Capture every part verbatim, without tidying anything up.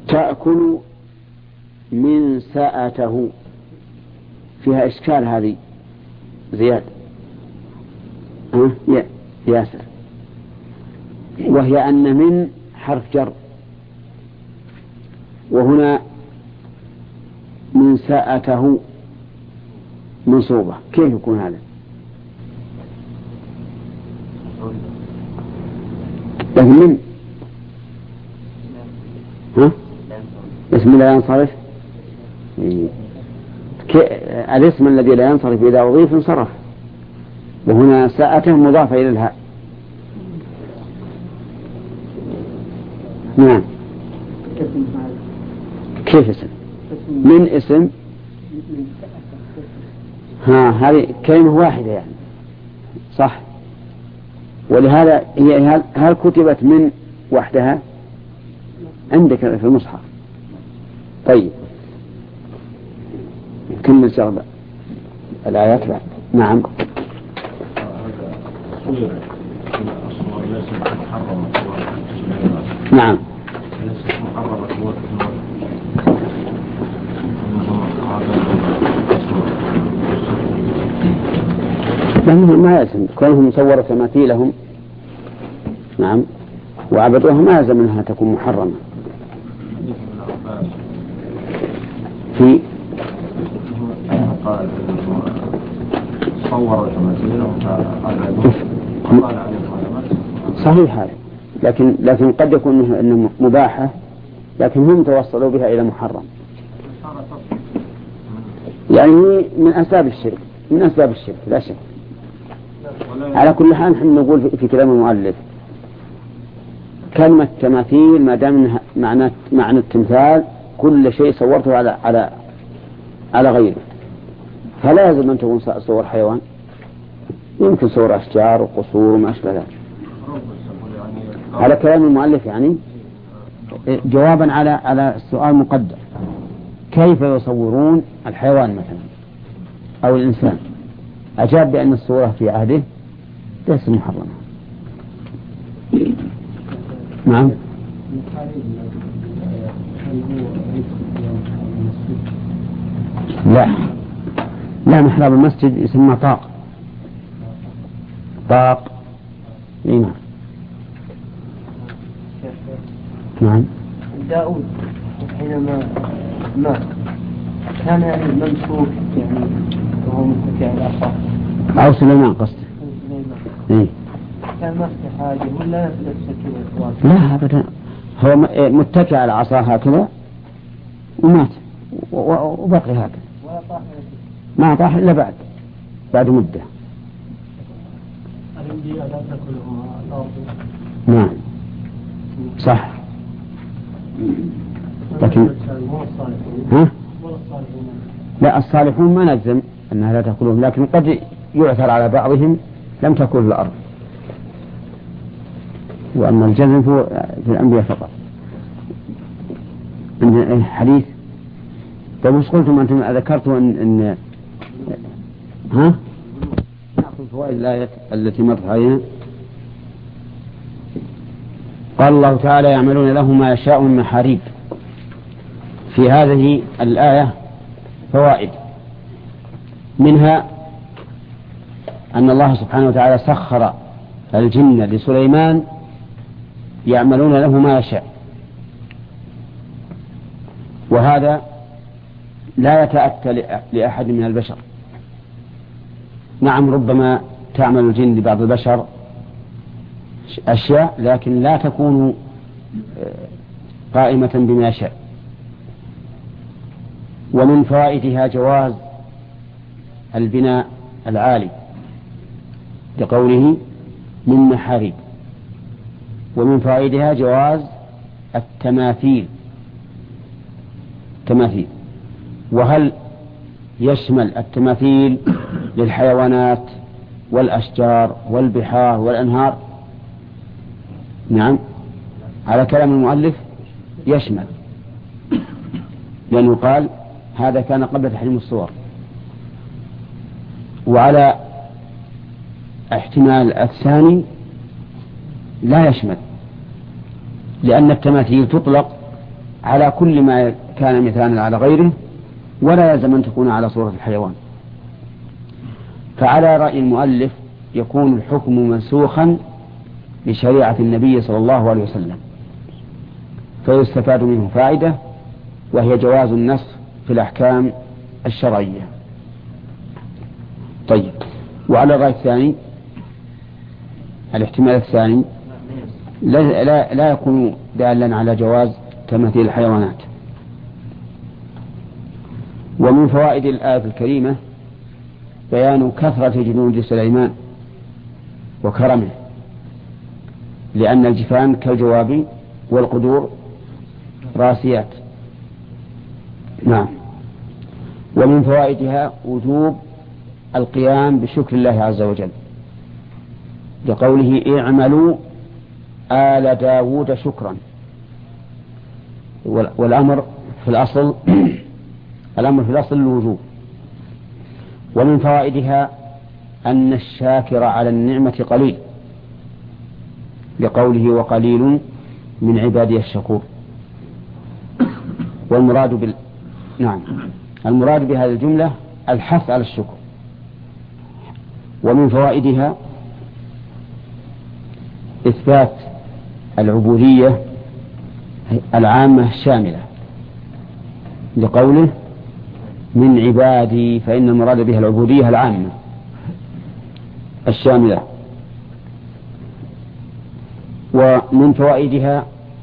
تأكل من ساءته، فيها إشكال هذه زياد أه؟ يا ياسر، وهي أن من حرف جر، وهنا من ساءته منصوبة، كيف يكون هذا؟ لكن من ها؟ اسم لا ينصرف، الاسم الذي لا ينصرف إذا أضيف انصرف، وهنا ساءته مضافة إلى الهاء. نعم. كيف اسم؟ من اسم ها، هذه كلمة واحدة يعني صح، ولهذا هي هل, هل كتبت من وحدها عندك في المصحف؟ طيب كمل شغلة الآيات بعد. نعم. نعم. لأنهم ما يلزم كونهم صوروا تماثيلهم نعم وعبدوها، ما يلزم أنها تكون محرمة. في صوروا تماثيلهم صحيح هذا، لكن لكن قد يكون إنه مباحة، لكن هم توصلوا بها إلى محرم، يعني من أسباب الشرك، من أسباب الشرك لا شك. على كل حال نحن نقول في كلام المؤلف كلمة تماثيل ما دام معنى معنى التمثال كل شيء صورته على على على غيره، فلا يلزم أن تكون صور حيوان، يمكن صور أشجار وقصور وما أشبه ذلك. على كلام المؤلف يعني جوابا على على السؤال مقدر، كيف يصورون الحيوان مثلا أو الإنسان؟ أجاب بأن الصورة في عهده ليس محرمة. نعم. لا لا، محراب المسجد يسمى طاق، طاق. نعم. نعم. داود حينما مات كان يعني ممسوك يعني وهو متكئ على عصا، أو سليمان قصده. إيه. كان ما في حاجة ولا نفسه كذا؟ لا أبدا، هو متكئ على عصا هكذا ومات وبقي هكذا، ما طاح إلا بعد بعد مدة. نعم صح. لكن ها؟ لا، الصالحون ما نجزم أنها لا تأكلهم، لكن قد يعثر على بعضهم لم تأكل الأرض، وأما الجزم في الأنبياء فقط. عندنا حديث. طيب وش قلتم أنتم؟ ذكرتوا أن, إن ها نأخذ فوائد الآية التي مرت علينا. قال الله تعالى يعملون له ما يشاء من محاريب. في هذه الآية فوائد، منها أن الله سبحانه وتعالى سخر الجن لسليمان يعملون له ما يشاء، وهذا لا يتأتى لأحد من البشر. نعم ربما تعمل الجن لبعض البشر أشياء، لكن لا تكون قائمة بما يشاء. ومن فوائدها جواز البناء العالي لقوله من محاريب. ومن فوائدها جواز التماثيل تماثيل. وهل يشمل التماثيل للحيوانات والأشجار والبحار والأنهار؟ نعم على كلام المؤلف يشمل، لأنه قال هذا كان قبل تحريم الصور. وعلى احتمال الثاني لا يشمل، لأن التماثيل تطلق على كل ما كان مثالا على غيره، ولا يلزم أن تكون على صورة الحيوان. فعلى رأي المؤلف يكون الحكم منسوخا بشريعة النبي صلى الله عليه وسلم، فيستفاد منه فائدة، وهي جواز النسخ في الأحكام الشرعية. طيب، وعلى الرأي الثاني، الاحتمال الثاني لا, لا, لا يكون دالا على جواز تمثيل الحيوانات. ومن فوائد الآية الكريمة بيان كثرة جنود سليمان وكرمه، لأن الجفان كالجواب والقدور راسيات. نعم. ومن فوائدها وجوب القيام بشكر الله عز وجل، لقوله اعملوا آل داود شكرا، والأمر في الأصل الأمر في الأصل الوجوب. ومن فوائدها أن الشاكر على النعمة قليل، لقوله وقليل من عبادي الشكور. والمراد بال نعم المراد بهذه الجملة الحث على الشكر. ومن فوائدها إثبات العبودية العامة الشاملة، لقوله من عبادي، فإن المراد بها العبودية العامة الشاملة. ومن فوائدها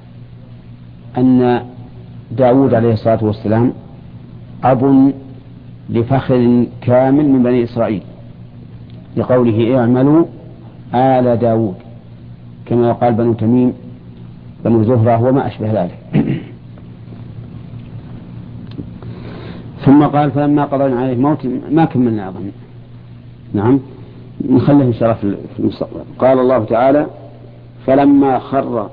أن داود عليه الصلاة والسلام أب لفخر كامل من بني إسرائيل، لقوله اعملوا آل داود، كما قال بنو تميم بنو زهرة وما أشبه ذلك. ثم قال فلما قضينا عليه الموت، ما كملنا أظن. نعم، نخليه إن شاء الله في المستقبل. قال الله تعالى فلما خر،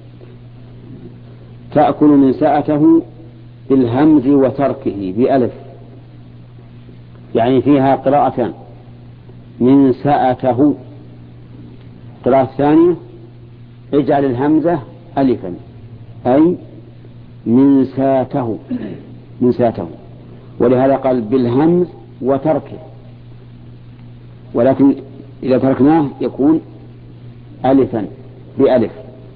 تأكل من سأته بالهمز وتركه بألف، يعني فيها قراءتان، من سأته. قراءة ثانية اجعل الهمزة ألفا، أي من ساته، من ساته، ولهذا قال بالهمز وتركه، ولكن إذا تركناه يكون ألفا بألف،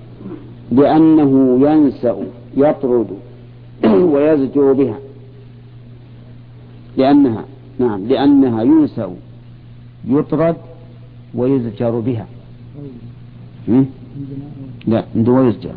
لأنه ينسأ يطرد ويزجر بها، لأنها نعم لأنها ينسأ يطرد ويزجر بها. م? لا عنده يزجر.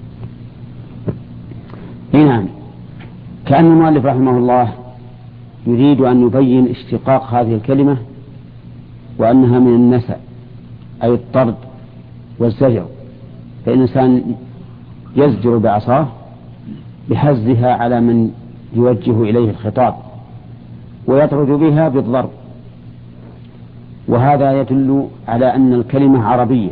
نعم، كأن المؤلف رحمه الله يريد أن يبين اشتقاق هذه الكلمة، وأنها من النسأ أي الطرد والزجر، فالإنسان يزجر بعصاه بحزها على من يوجه إليه الخطاب، ويطرد بها بالضرب. وهذا يدل على أن الكلمة عربية،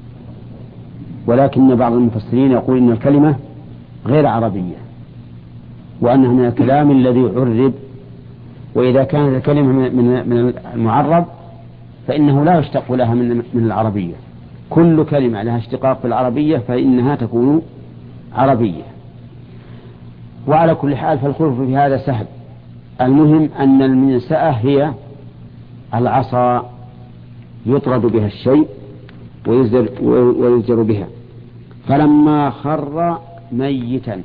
ولكن بعض المفسرين يقول إن الكلمة غير عربية، وأنها من الكلام الذي عرب. وإذا كانت الكلمة من المعرب فإنه لا يشتق لها من العربية. كل كلمة لها اشتقاق في العربية فإنها تكون عربية. وعلى كل حال فالخلف في هذا سهل. المهم أن المنسأة هي العصا يطرد بها الشيء ويزجر, ويزجر بها. فلما خر ميتا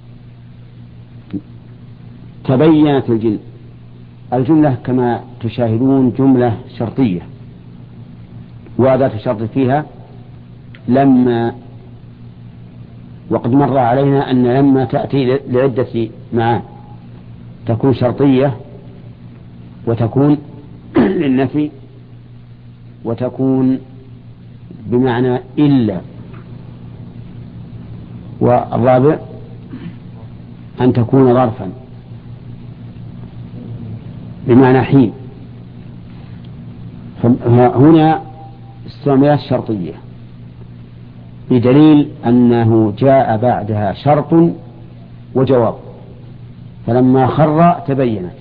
تبينت الجن. الجملة كما تشاهدون جملة شرطية، وأداة الشرط فيها لما، وقد مر علينا أن لما تأتي لعدة معان، تكون شرطية وتكون للنفي وتكون بمعنى إلا. والرابع أن تكون ظرفا بمعنى حين. هنا استعملت شرطية بدليل أنه جاء بعدها شرط وجواب. فلما خر تبينت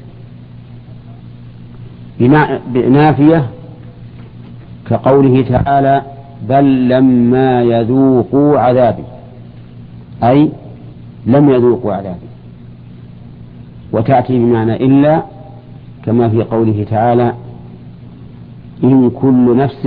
بنافية كقوله تعالى بل لما يذوقوا عذابي، أي لم يذوقوا عذابي. وتأتي بمعنى إلا كما في قوله تعالى إن كل نفس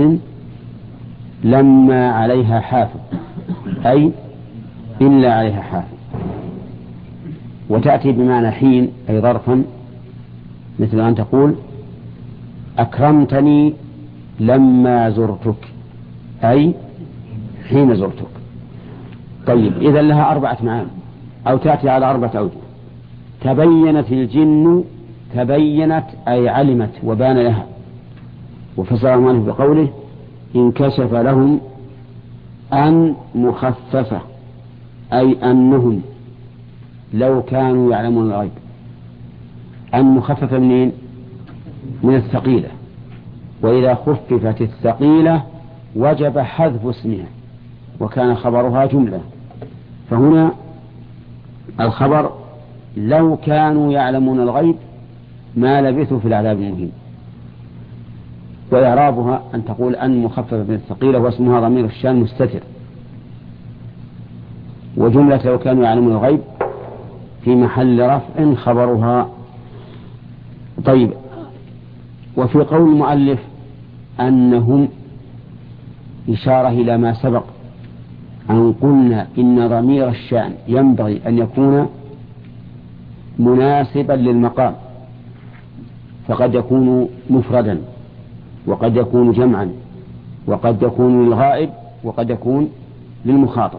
لما عليها حافظ، أي إلا عليها حافظ. وتأتي بمعنى حين أي ظرفا، مثل أن تقول أكرمتني لما زرتك، أي حين زرتك. طيب إذا لها أربعة معاني أو تأتي على أربعة أوجه. تبينت الجن، تبينت أي علمت وبان لها، وفسر المؤلف بقوله انكشف لهم أن مخففة، أي أنهم لو كانوا يعلمون الغيب. أن مخففة منين؟ من الثقيلة، وإذا خففت الثقيلة وجب حذف اسمها وكان خبرها جملة. فهنا الخبر لو كانوا يعلمون الغيب ما لبثوا في العذاب المهين. وإعرابها أن تقول أن مخففة من الثقيلة واسمها ضمير الشان مستتر، وجملة لو كانوا يعلمون الغيب في محل رفع خبرها. طيب، وفي قول المؤلف أنهم إشارة إلى ما سبق أن قلنا إن ضمير الشأن ينبغي أن يكون مناسبا للمقام، فقد يكون مفردا وقد يكون جمعا وقد يكون للغائب وقد يكون للمخاطب،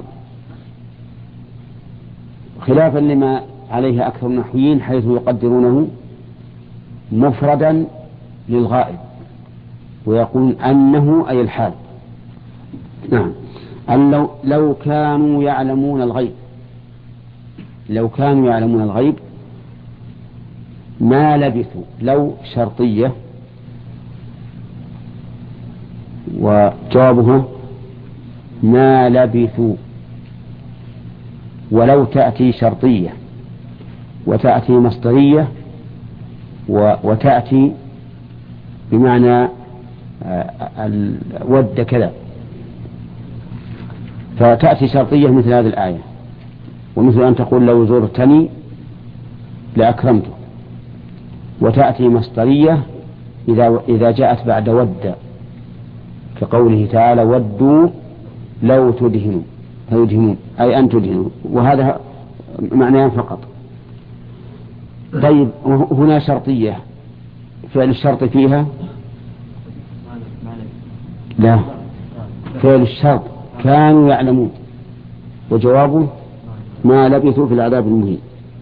خلافا لما عليه أكثر النحويين حيث يقدرونه مفردا للغائب ويقول أنه أي الحال. نعم، أن لو, لو كانوا يعلمون الغيب، لو كانوا يعلمون الغيب ما لبثوا، لو شرطية وجوابها ما لبثوا. ولو تأتي شرطية وتأتي مصدرية وتأتي بمعنى ود كذا، فتأتي شرطية مثل هذه الآية، ومثل أن تقول لو زرتني لأكرمته. وتأتي مصدرية إذا إذا جاءت بعد ود، كقوله تعالى ودوا لو تدهنوا فيدهنون، أي أن تدهنوا، وهذا معناه فقط. طيب، هنا شرطية فعل الشرط فيها لا، فعل الشرط كانوا يعلمون، وجوابه ما لبثوا في العذاب المهين.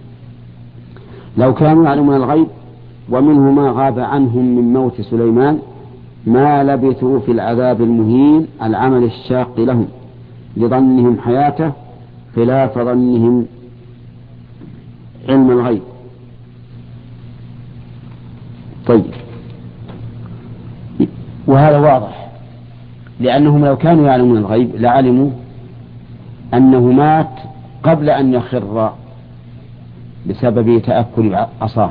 لو كانوا يعلمون الغيب ومنه ما غاب عنهم من موت سليمان ما لبثوا في العذاب المهين العمل الشاق لهم لظنهم حياته خلاف ظنهم علم الغيب. طيب، وهذا واضح، لأنهم لو كانوا يعلمون الغيب لعلموا أنه مات قبل أن يخر بسبب تأكل عصاه،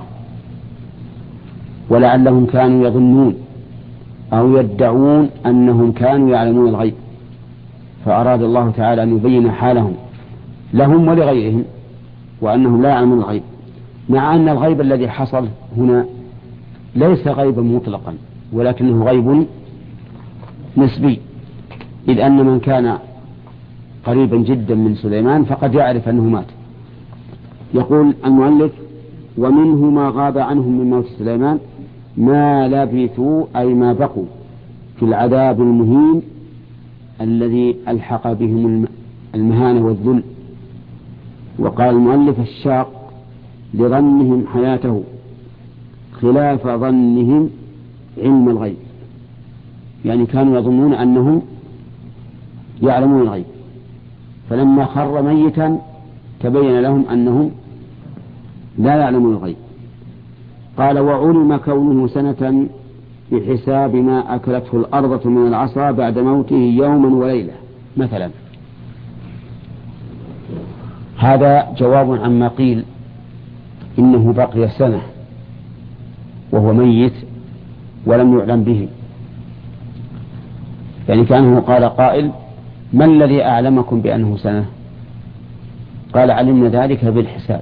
ولعلهم كانوا يظنون أو يدعون أنهم كانوا يعلمون الغيب، فأراد الله تعالى أن يبين حالهم لهم ولغيرهم وأنهم لا يعلمون الغيب، مع أن الغيب الذي حصل هنا ليس غيبا مطلقا ولكنه غيب نسبي، إذ أن من كان قريبا جدا من سليمان فقد يعرف أنه مات. يقول المؤلف ومنه ما غاب عنهم من موت سليمان ما لبثوا أي ما بقوا في العذاب المهين الذي ألحق بهم المهانة والذل. وقال المؤلف الشاق لظنهم حياته خلاف ظنهم علم الغيب، يعني كانوا يظنون أنهم يعلمون الغيب، فلما خر ميتا تبين لهم أنهم لا يعلمون الغيب. قال وعلم كونه سنة بحساب ما أكلته الأرض من العصا بعد موته يوما وليلة مثلا. هذا جواب عما قيل إنه بقي سنة وهو ميت ولم يعلم به، يعني كأنه قال قائل ما الذي أعلمكم بأنه سنة؟ قال علمنا ذلك بالحساب،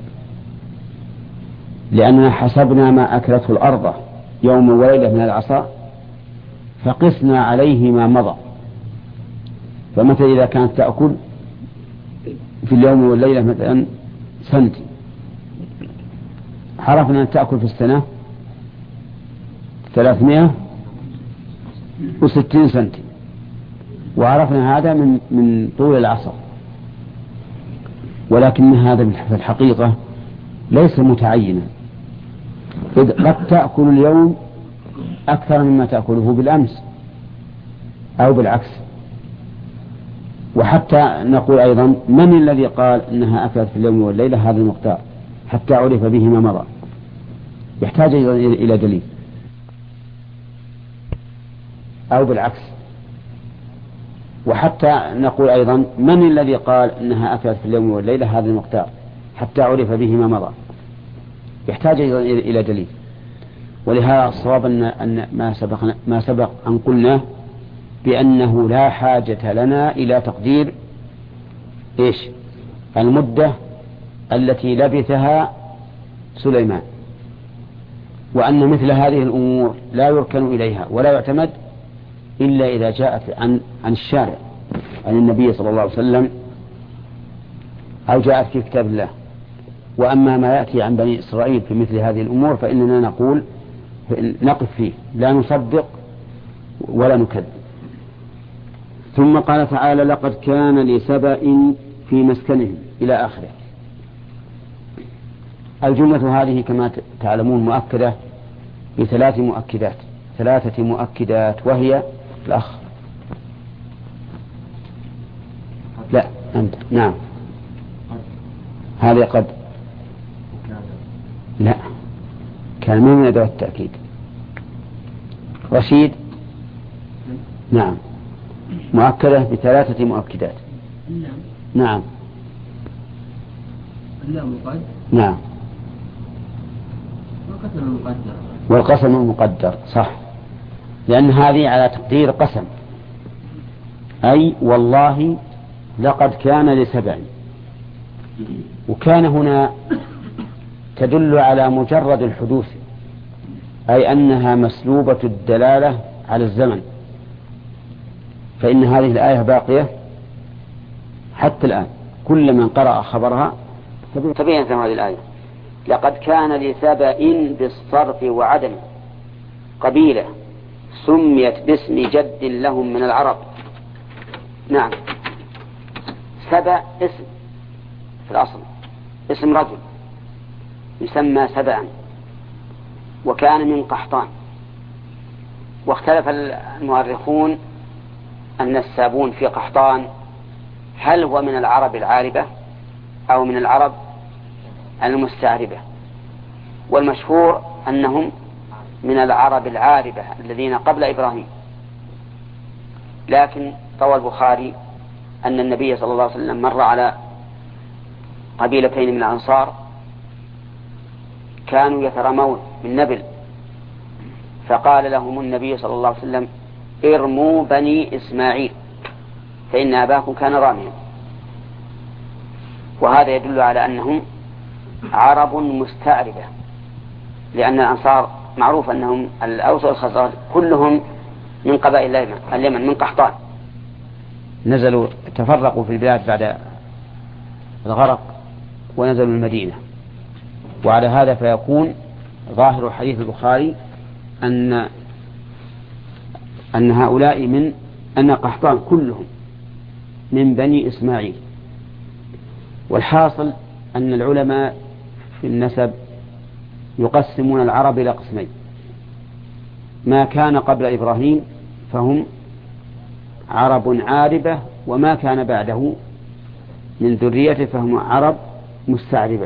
لأننا حسبنا ما أكلته الأرض يوم وليلة من العصا فقسنا عليه ما مضى. فمثلا إذا كانت تأكل في اليوم والليلة مثلا سنتي، عرفنا أن تأكل في السنة ثلاثمائة وستين سنتي، وعرفنا هذا من من طول العصر. ولكن هذا في الحقيقة ليس متعينا، إذ قد تأكل اليوم أكثر مما تأكله بالأمس أو بالعكس. وحتى نقول أيضا من الذي قال أنها أكلت في اليوم والليلة هذا المقدار حتى عرف به ما مضى؟ يحتاج إلى دليل. أو بالعكس. وحتى نقول أيضا من الذي قال أنها أكلت في اليوم والليلة هذا المقدار حتى عرف به ما مضى؟ يحتاج إلى دليل. ولهذا الصواب أن أن ما سبق ما سبق أن قلنا بأنه لا حاجة لنا إلى تقدير إيش المدة التي لبثها سليمان، وأن مثل هذه الأمور لا يركن إليها ولا يعتمد إلا إذا جاءت عن عن الشارع، عن النبي صلى الله عليه وسلم، أو جاءت في كتاب الله. وأما ما يأتي عن بني إسرائيل في مثل هذه الأمور فإننا نقول نقف فيه، لا نصدق ولا نكذب. ثم قال تعالى: لقد كان لسبأ في مسكنهم، إلى آخره. الجملة هذه كما تعلمون مؤكدة بثلاث مؤكدات ثلاثة مؤكدات وهي الأخ لا أنت نعم هذه قد لا كان من أدوات التأكيد. رشيد نعم مؤكدة بثلاثة مؤكدات. نعم نعم والقسم المقدر صح، لأن هذه على تقدير قسم، أي والله لقد كان لسبع. وكان هنا تدل على مجرد الحدوث، أي أنها مسلوبة الدلالة على الزمن، فإن هذه الآية باقية حتى الآن. كل من قرأ خبرها تبين هذه الآية: لقد كان لسبأ بالصرف وعدم قبيلة سميت باسم جد لهم من العرب. نعم سبأ اسم في الأصل، اسم رجل يسمى سبأ، وكان من قحطان. واختلف المؤرخون أن السابون في قحطان هل هو من العرب العاربة أو من العرب المستعربة، والمشهور أنهم من العرب العاربة الذين قبل إبراهيم. لكن روى البخاري أن النبي صلى الله عليه وسلم مر على قبيلتين من الأنصار كانوا يترمون من نبل، فقال لهم النبي صلى الله عليه وسلم: ارموا بني إسماعيل فإن أباكم كان راميا. وهذا يدل على أنهم عرب مستعربة، لأن الأنصار معروف أنهم الأوس والخزرج كلهم من قبائل اليمن من قحطان، نزلوا تفرقوا في البلاد بعد الغرق ونزلوا المدينة. وعلى هذا فيكون ظاهر حديث البخاري أن أن هؤلاء من أن قحطان كلهم من بني إسماعيل. والحاصل أن العلماء في النسب يقسمون العرب إلى قسمين: ما كان قبل إبراهيم فهم عرب عاربة، وما كان بعده من ذريته فهم عرب مستعربة.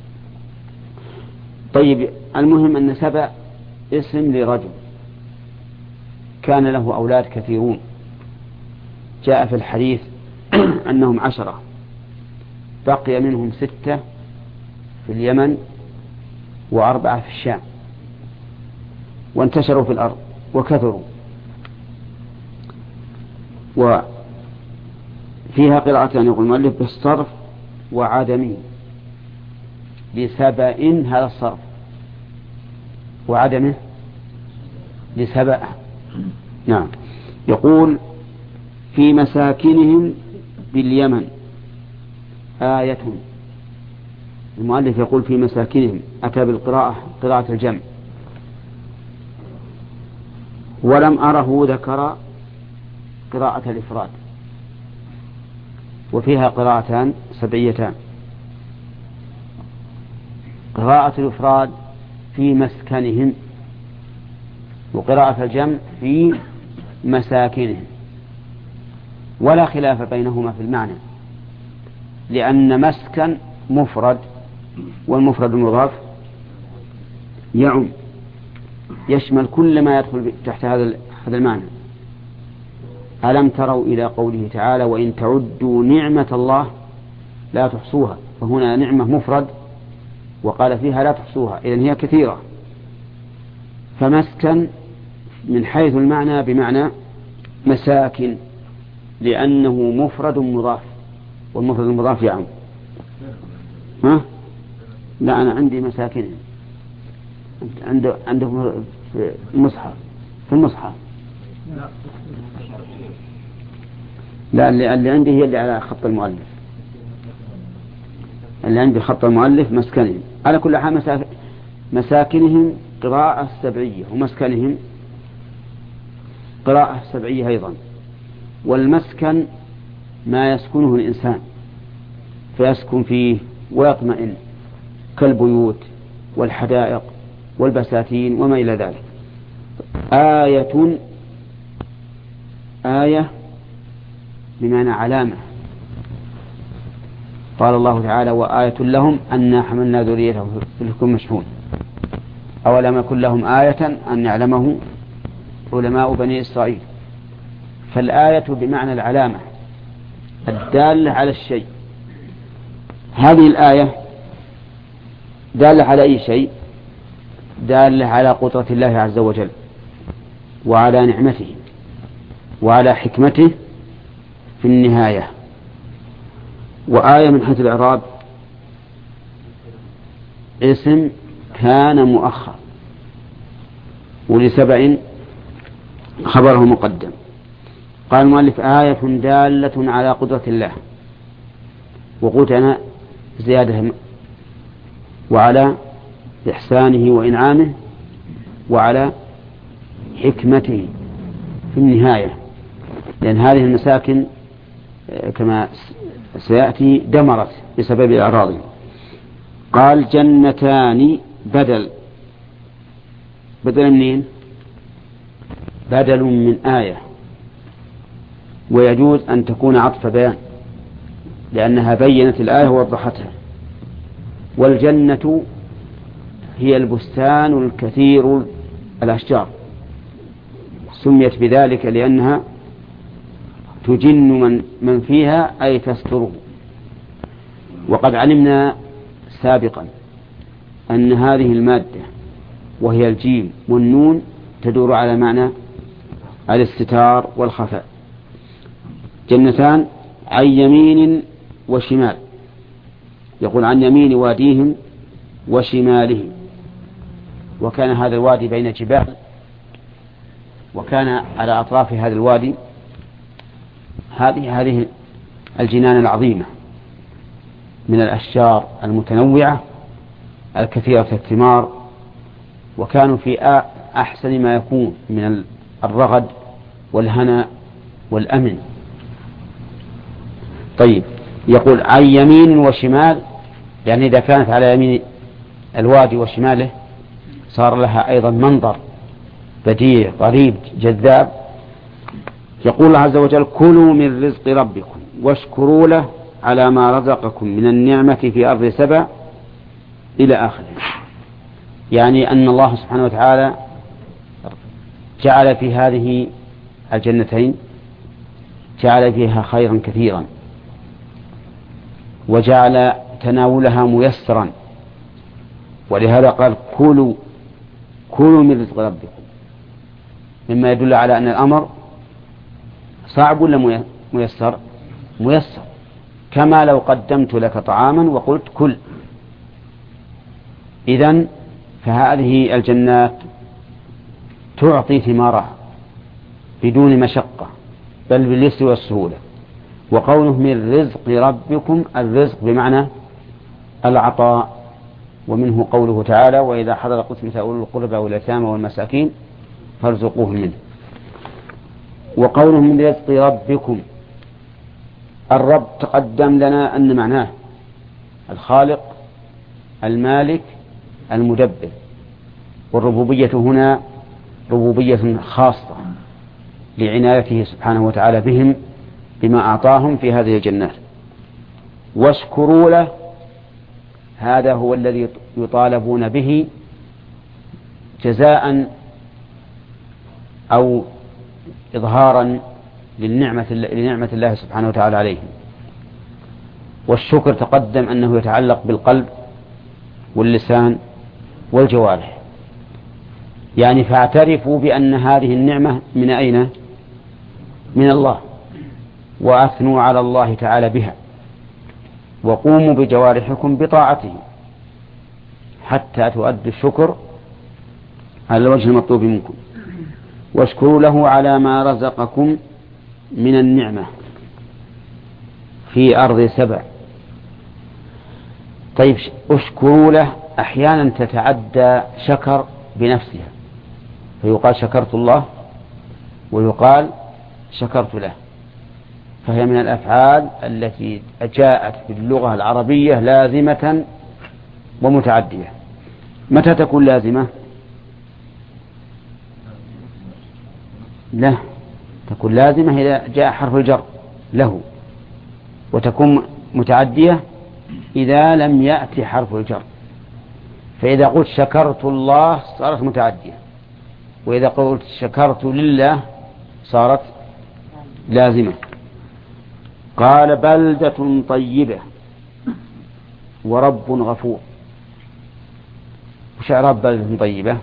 طيب، المهم أن سبأ اسم لرجل كان له أولاد كثيرون، جاء في الحديث أنهم عشرة، بقي منهم ستة في اليمن وأربعة في الشام، وانتشروا في الأرض وكثروا. وفيها قراءة يقول المؤلف بالصرف وعدمه لسبأ، هذا الصرف، وعدمه لسبأ. نعم. يقول في مساكنهم باليمن آية. المؤلف يقول في مساكنهم، أتى بالقراءة قراءة الجمع، ولم أره ذكر قراءة الإفراد، وفيها قراءتان سبعيتان. قراءة الإفراد في مسكنهم، وقراءة الجمع في مساكنهم، ولا خلاف بينهما في المعنى، لأن مسكن مفرد، والمفرد المضاف يعم يشمل كل ما يدخل تحت هذا هذا المعنى. ألم تروا إلى قوله تعالى وإن تعدوا نعمة الله لا تحصوها، فهنا نعمة مفرد وقال فيها لا تحصوها، إذن هي كثيرة. فمسكن من حيث المعنى بمعنى مساكن، لأنه مفرد مضاف، والمفرد المضاف يعم. ها؟ لا، أنا عندي مساكن، عنده عنده في المصحف في المصحف لا، اللي, اللي عندي هي اللي على خط المؤلف، اللي عندي خط المؤلف مسكنهم. على كل حال مساكنهم قراءة سبعية، ومسكنهم قراءة سبعية أيضا. والمسكن ما يسكنه الإنسان فيسكن فيه ويطمئن، كالبيوت والحدائق والبساتين وما إلى ذلك. آية، آية بمعنى علامة. قال الله تعالى وآية لهم أنا حملنا ذريته في الفلك المشحون، أولم يكن لهم آية أن يعلمه علماء بني إسرائيل. فالآية بمعنى العلامة الدالة على الشيء. هذه الآية دالة على أي شيء؟ دالة على قدرة الله عز وجل، وعلى نعمته، وعلى حكمته في النهاية. وآية من حيث الإعراب اسم كان مؤخر، ولسبع خبره مقدم. قال المؤلف آية دالة على قدرة الله، وقلت أنا زيادة، وعلى إحسانه وإنعامه، وعلى حكمته في النهاية، لأن هذه المساكن كما سيأتي دمرت بسبب الأعراض. قال جنتان بدل، بدل منين؟ بدل من آية، ويجوز أن تكون عطف بيان لأنها بينت الآية ووضحتها. والجنة هي البستان الكثير الأشجار، سميت بذلك لأنها تجن من, من فيها أي تستره. وقد علمنا سابقا أن هذه المادة وهي الجيم والنون تدور على معنى الاستتار والخفاء. جنتان عن يمين وشمال، يقول عن يمين واديهم وشمالهم، وكان هذا الوادي بين جبال، وكان على أطراف هذا الوادي هذه هذه الجنان العظيمة من الأشجار المتنوعة الكثيرة الثمار، وكانوا في أحسن ما يكون من الرغد والهنا والأمن. طيب، يقول عن يمين وشمال، يعني إذا كانت على يمين الوادي وشماله صار لها أيضا منظر بديع غريب جذاب. يقول الله عز وجل كلوا من رزق ربكم واشكروا له على ما رزقكم من النعمة في أرض سبع إلى آخره. يعني أن الله سبحانه وتعالى جعل في هذه الجنتين جعل فيها خيرا كثيرا، وجعل تناولها ميسرا، ولهذا قال كلوا كلوا من رزق ربكم، مما يدل على أن الأمر صعب ولا ميسر؟ ميسر. كما لو قدمت لك طعاما وقلت كل. إذن فهذه الجنات تعطي ثمارها بدون مشقة بل باليسر والسهولة. وقوله من رزق ربكم، الرزق بمعنى العطاء، ومنه قوله تعالى وإذا حضر قسمة أولي القربى واليتامى والمساكين فارزقوهم منه. وقوله من رزق ربكم، الرب تقدم لنا أن معناه الخالق المالك المدبر، والربوبية هنا ربوبية خاصة لعنايته سبحانه وتعالى بهم بما أعطاهم في هذه الجنات. واشكروا له، هذا هو الذي يطالبون به جزاء أو إظهارا للنعمة لنعمة الله سبحانه وتعالى عليهم. والشكر تقدم أنه يتعلق بالقلب واللسان والجوارح، يعني فاعترفوا بأن هذه النعمة من أين؟ من الله، وأثنوا على الله تعالى بها، وقوموا بجوارحكم بطاعته حتى تؤدوا الشكر على الوجه المطلوب منكم. واشكروا له على ما رزقكم من النعمة في أرض سبع. طيب، اشكروا له أحيانا تتعدى شكر بنفسها، فيقال شكرت الله ويقال شكرت له، فهي من الأفعال التي جاءت في اللغة العربية لازمة ومتعدية. متى تكون لازمة؟ لا، تكون لازمة إذا جاء حرف الجر له، وتكون متعدية إذا لم يأتي حرف الجر. فإذا قلت شكرت الله صارت متعدية، وإذا قلت شكرت لله صارت لازمة. قال بلدة طيبة ورب غفور. وش إعراب بلدة طيبة؟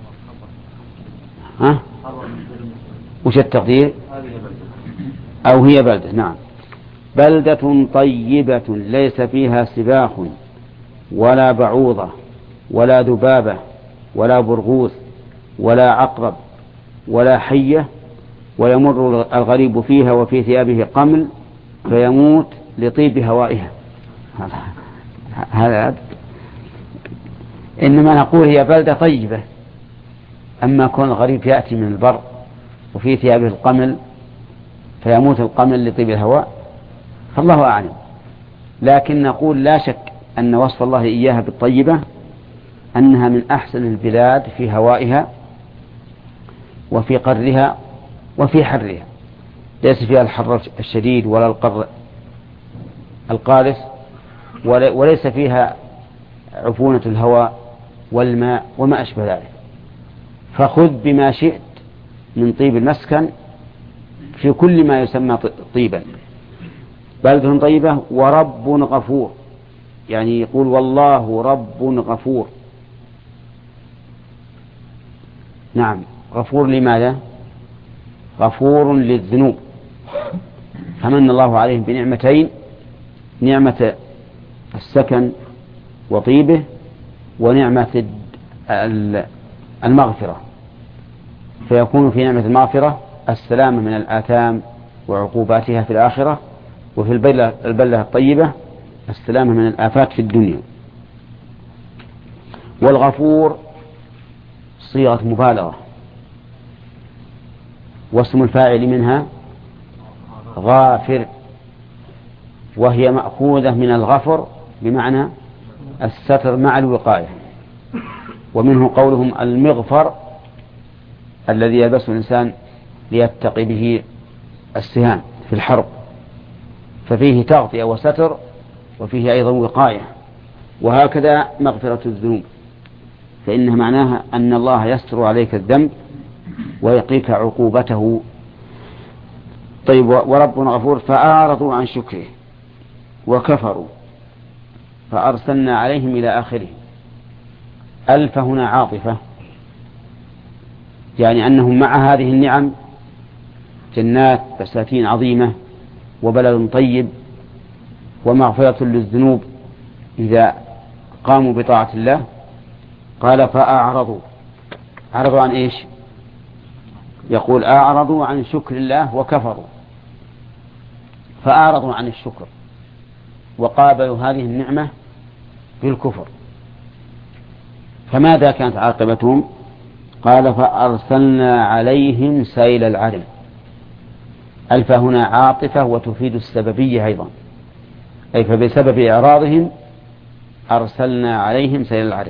ها؟ وش التقدير؟ أو هي بلدة. نعم، بلدة طيبة ليس فيها سباخ ولا بعوضة ولا ذبابة ولا برغوث ولا عقرب ولا حية، ويمر الغريب فيها وفي ثيابه قمل فيموت لطيب هوائها. هذا إنما نقول هي بلدة طيبة، أما كون الغريب يأتي من البر وفي ثيابه القمل فيموت القمل لطيب الهواء فالله أعلم. لكن نقول لا شك أن وصف الله إياها بالطيبة أنها من أحسن البلاد في هوائها وفي قرها وفي حرها، ليس فيها الحر الشديد ولا القر القارس، وليس فيها عفونة الهواء والماء وما أشبه ذلك. فخذ بما شئت من طيب المسكن في كل ما يسمى طيبا. بلدة طيبة ورب غفور، يعني يقول والله رب غفور. نعم، غفور لماذا؟ غفور للذنوب، فمن الله عليهم بنعمتين: نعمة السكن وطيبه، ونعمة المغفرة، فيكون في نعمة المغفرة السلام من الآثام وعقوباتها في الآخرة، وفي البلدة الطيبة السلام من الآفات في الدنيا. والغفور صيغة مبالغة، واسم الفاعل منها غافر، وهي مأخوذة من الغفر بمعنى الستر مع الوقاية. ومنه قولهم المغفر الذي يلبسه الإنسان ليتقي به السهام في الحرب، ففيه تغطية وستر وفيه أيضا وقاية. وهكذا مغفرة الذنوب، فإنها معناها أن الله يستر عليك الذنب ويقيك عقوبته. طيب، ورب غفور فأعرضوا عن شكره وكفروا فأرسلنا عليهم إلى آخره. ألف هنا عاطفة، يعني أنهم مع هذه النعم جنات بساتين عظيمة وبلد طيب ومغفرة للذنوب إذا قاموا بطاعة الله. قال فأعرضوا. أعرضوا عن إيش؟ يقول أعرضوا عن شكر الله وكفروا، فأعرضوا عن الشكر وقابلوا هذه النعمة بالكفر. فماذا كانت عاقبتهم؟ قال فأرسلنا عليهم سيل العرم. ألف هنا عاطفة وتفيد السببية أيضا، أي فبسبب إعراضهم أرسلنا عليهم سيل العرم.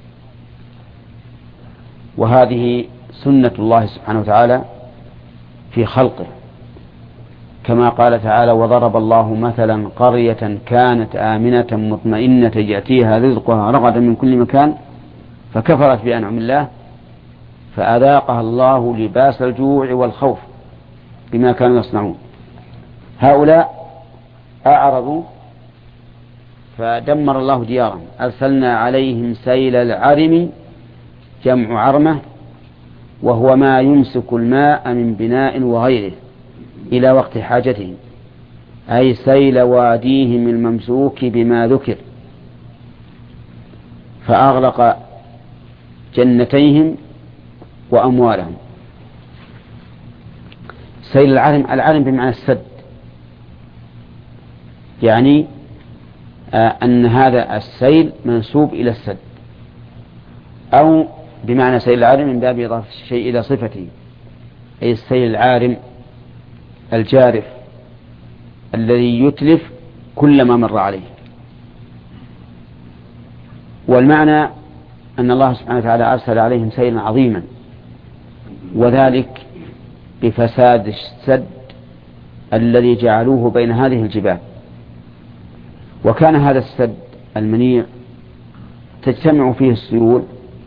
وهذه سنة الله سبحانه وتعالى في خلقه، كما قال تعالى وضرب الله مثلا قرية كانت آمنة مطمئنة يأتيها رزقها رغدا من كل مكان فكفرت بأنعم الله فأذاقها الله لباس الجوع والخوف بما كانوا يصنعون. هؤلاء أعرضوا فدمر الله ديارهم. أرسلنا عليهم سيل العرم، جمع عرمة، وهو ما يمسك الماء من بناء وغيره إلى وقت حاجتهم، أي سيل واديهم الممسوك بما ذكر، فأغلق جنتيهم وأموالهم. سيل العرم، العرم بمعنى السد، يعني آه أن هذا السيل منسوب إلى السد، أو بمعنى سيل العارم من باب إضافة الشيء إلى صفته، أي السيل العارم الجارف الذي يتلف كل ما مر عليه. والمعنى أن الله سبحانه وتعالى أرسل عليهم سيلا عظيما، وذلك بفساد السد الذي جعلوه بين هذه الجبال. وكان هذا السد المنيع تجتمع فيه السيول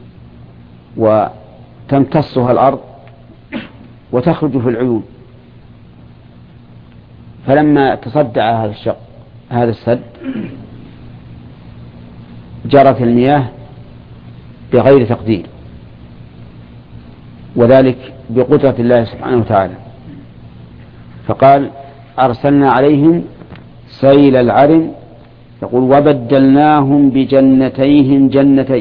وتمتصها الأرض وتخرج في العيون، فلما تصدع هذا الشق هذا السد جرت المياه بغير تقدير، وذلك بقدرة الله سبحانه وتعالى. فقال أرسلنا عليهم سيل العرم، يقول وبدلناهم بجنتيهم جنتين.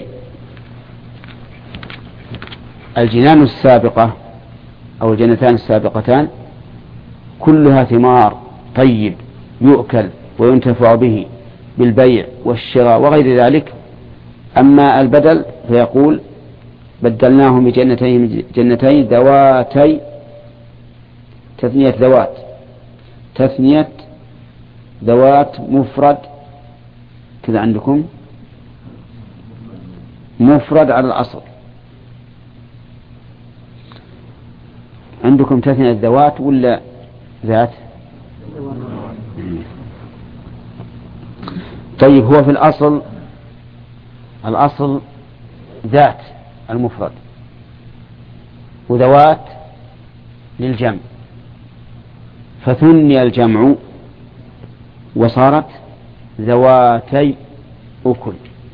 الجنان السابقة أو الجنتان السابقتان كلها ثمار طيب يؤكل وينتفع به بالبيع والشراء وغير ذلك. أما البدل فيقول بدلناهم بجنتين جنتين ذواتي، تثنية ذوات، تثنية ذوات مفرد كذا عندكم، مفرد على الأصل، عندكم تثنية ذوات ولا ذات؟ طيب هو في الأصل الأصل ذات المفرد، وذوات للجمع، فثني الجمع وصارت ذواتي أكل.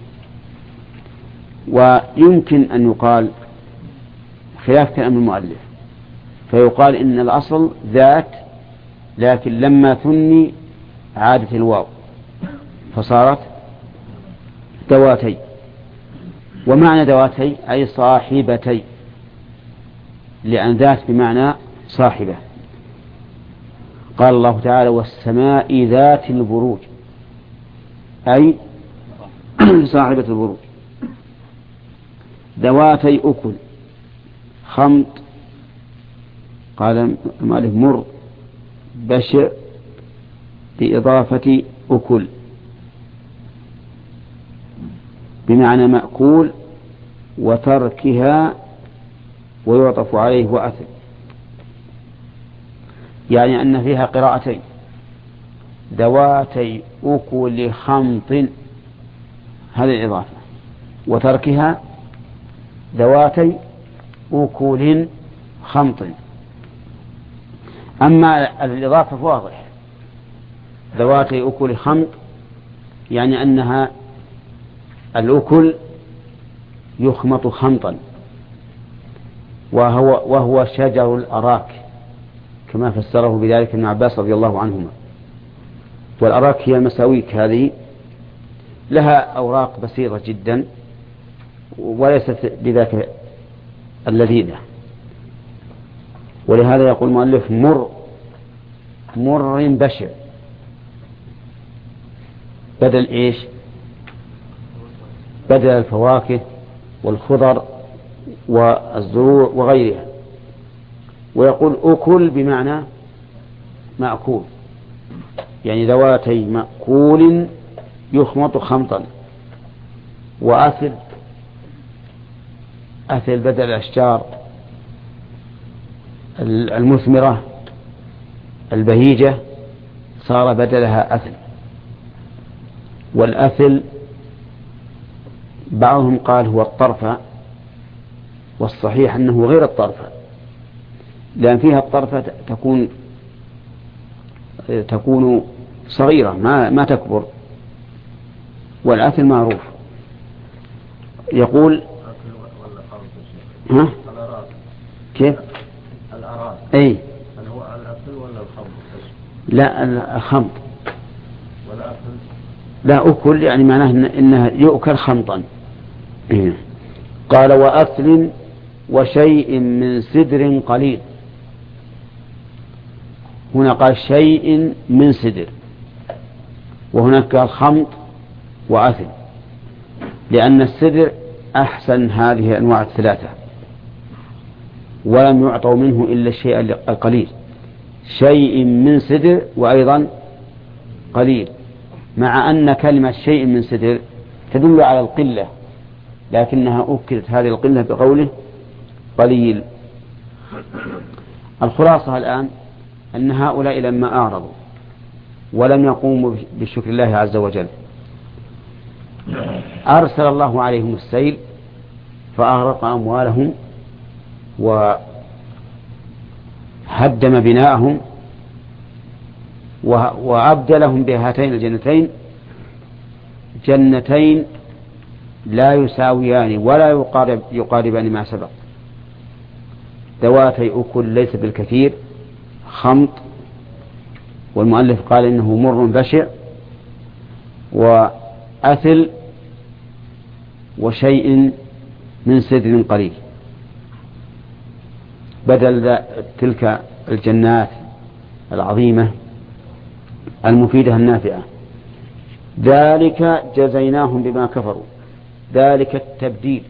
ويمكن أن يقال خلاف كلام المؤلف، فيقال إن الأصل ذات، لكن لما ثني عادت الواو فصارت ذواتي. ومعنى ذواتي أي صاحبتي، لأن ذات بمعنى صاحبة. قال الله تعالى والسماء ذات البروج، أي صاحبة البروج. ذواتي أكل خمط، قال مالك مر بشع بإضافة أكل بمعنى مأكول وتركها ويعطف عليه وأثل، يعني أن فيها قراءتين ذواتي أكل خمط، هذه الإضافة، وتركها ذواتي أكل خمط. أما الإضافة واضح، ذواتي أكل خمط يعني أنها الأكل يخمط خمطا، وهو, وهو شجر الأراك كما فسره بذلك ابن عباس رضي الله عنهما. والأراك هي المساويك هذه لها أوراق بسيطة جدا وليست بذاك اللذيذة، ولهذا يقول المؤلف مر مر بشع بدل إيش؟ بدل الفواكه والخضر والزروع وغيرها. ويقول أكل بمعنى مأكول، يعني ذواتي مأكول يخمط خمطا. وأثل أثل بدل الأشجار المثمرة البهيجة صار بدلها أثل. والأثل بعضهم قال هو الطرفة، والصحيح أنه غير الطرفة، لأن فيها الطرفة تكون تكون صغيرة ما ما تكبر، والأثل معروف. يقول ها كيف الأراضي أي هل هو الأكل ولا الخمط؟ لا الخمط والأكل لا أكل يعني معناه إنها يؤكل خمطا. إيه. قال وأكل وشيء من سدر قليل. هنا قال شيء من سدر، وهناك قال خمط وأثل، لأن السدر أحسن هذه الأنواع الثلاثة، ولم يعطوا منه إلا الشيء القليل. شيء من سدر وأيضا قليل، مع أن كلمة شيء من سدر تدل على القلة، لكنها أكدت هذه القلة بقوله قليل. الخلاصة الآن أن هؤلاء لما أعرضوا ولم يقوموا بشكر الله عز وجل أرسل الله عليهم السيل فأغرق أموالهم وهدم بناءهم وأبدلهم بهاتين الجنتين جنتين لا يساويان ولا يقارب يقاربان ما سبق، ذواتي أكل ليس بالكثير خمط، والمؤلف قال إنه مر بشع، وأثل، وشيء من سدر قليل، بدل تلك الجنات العظيمة المفيدة النافعة. ذلك جزيناهم بما كفروا، ذلك التبديل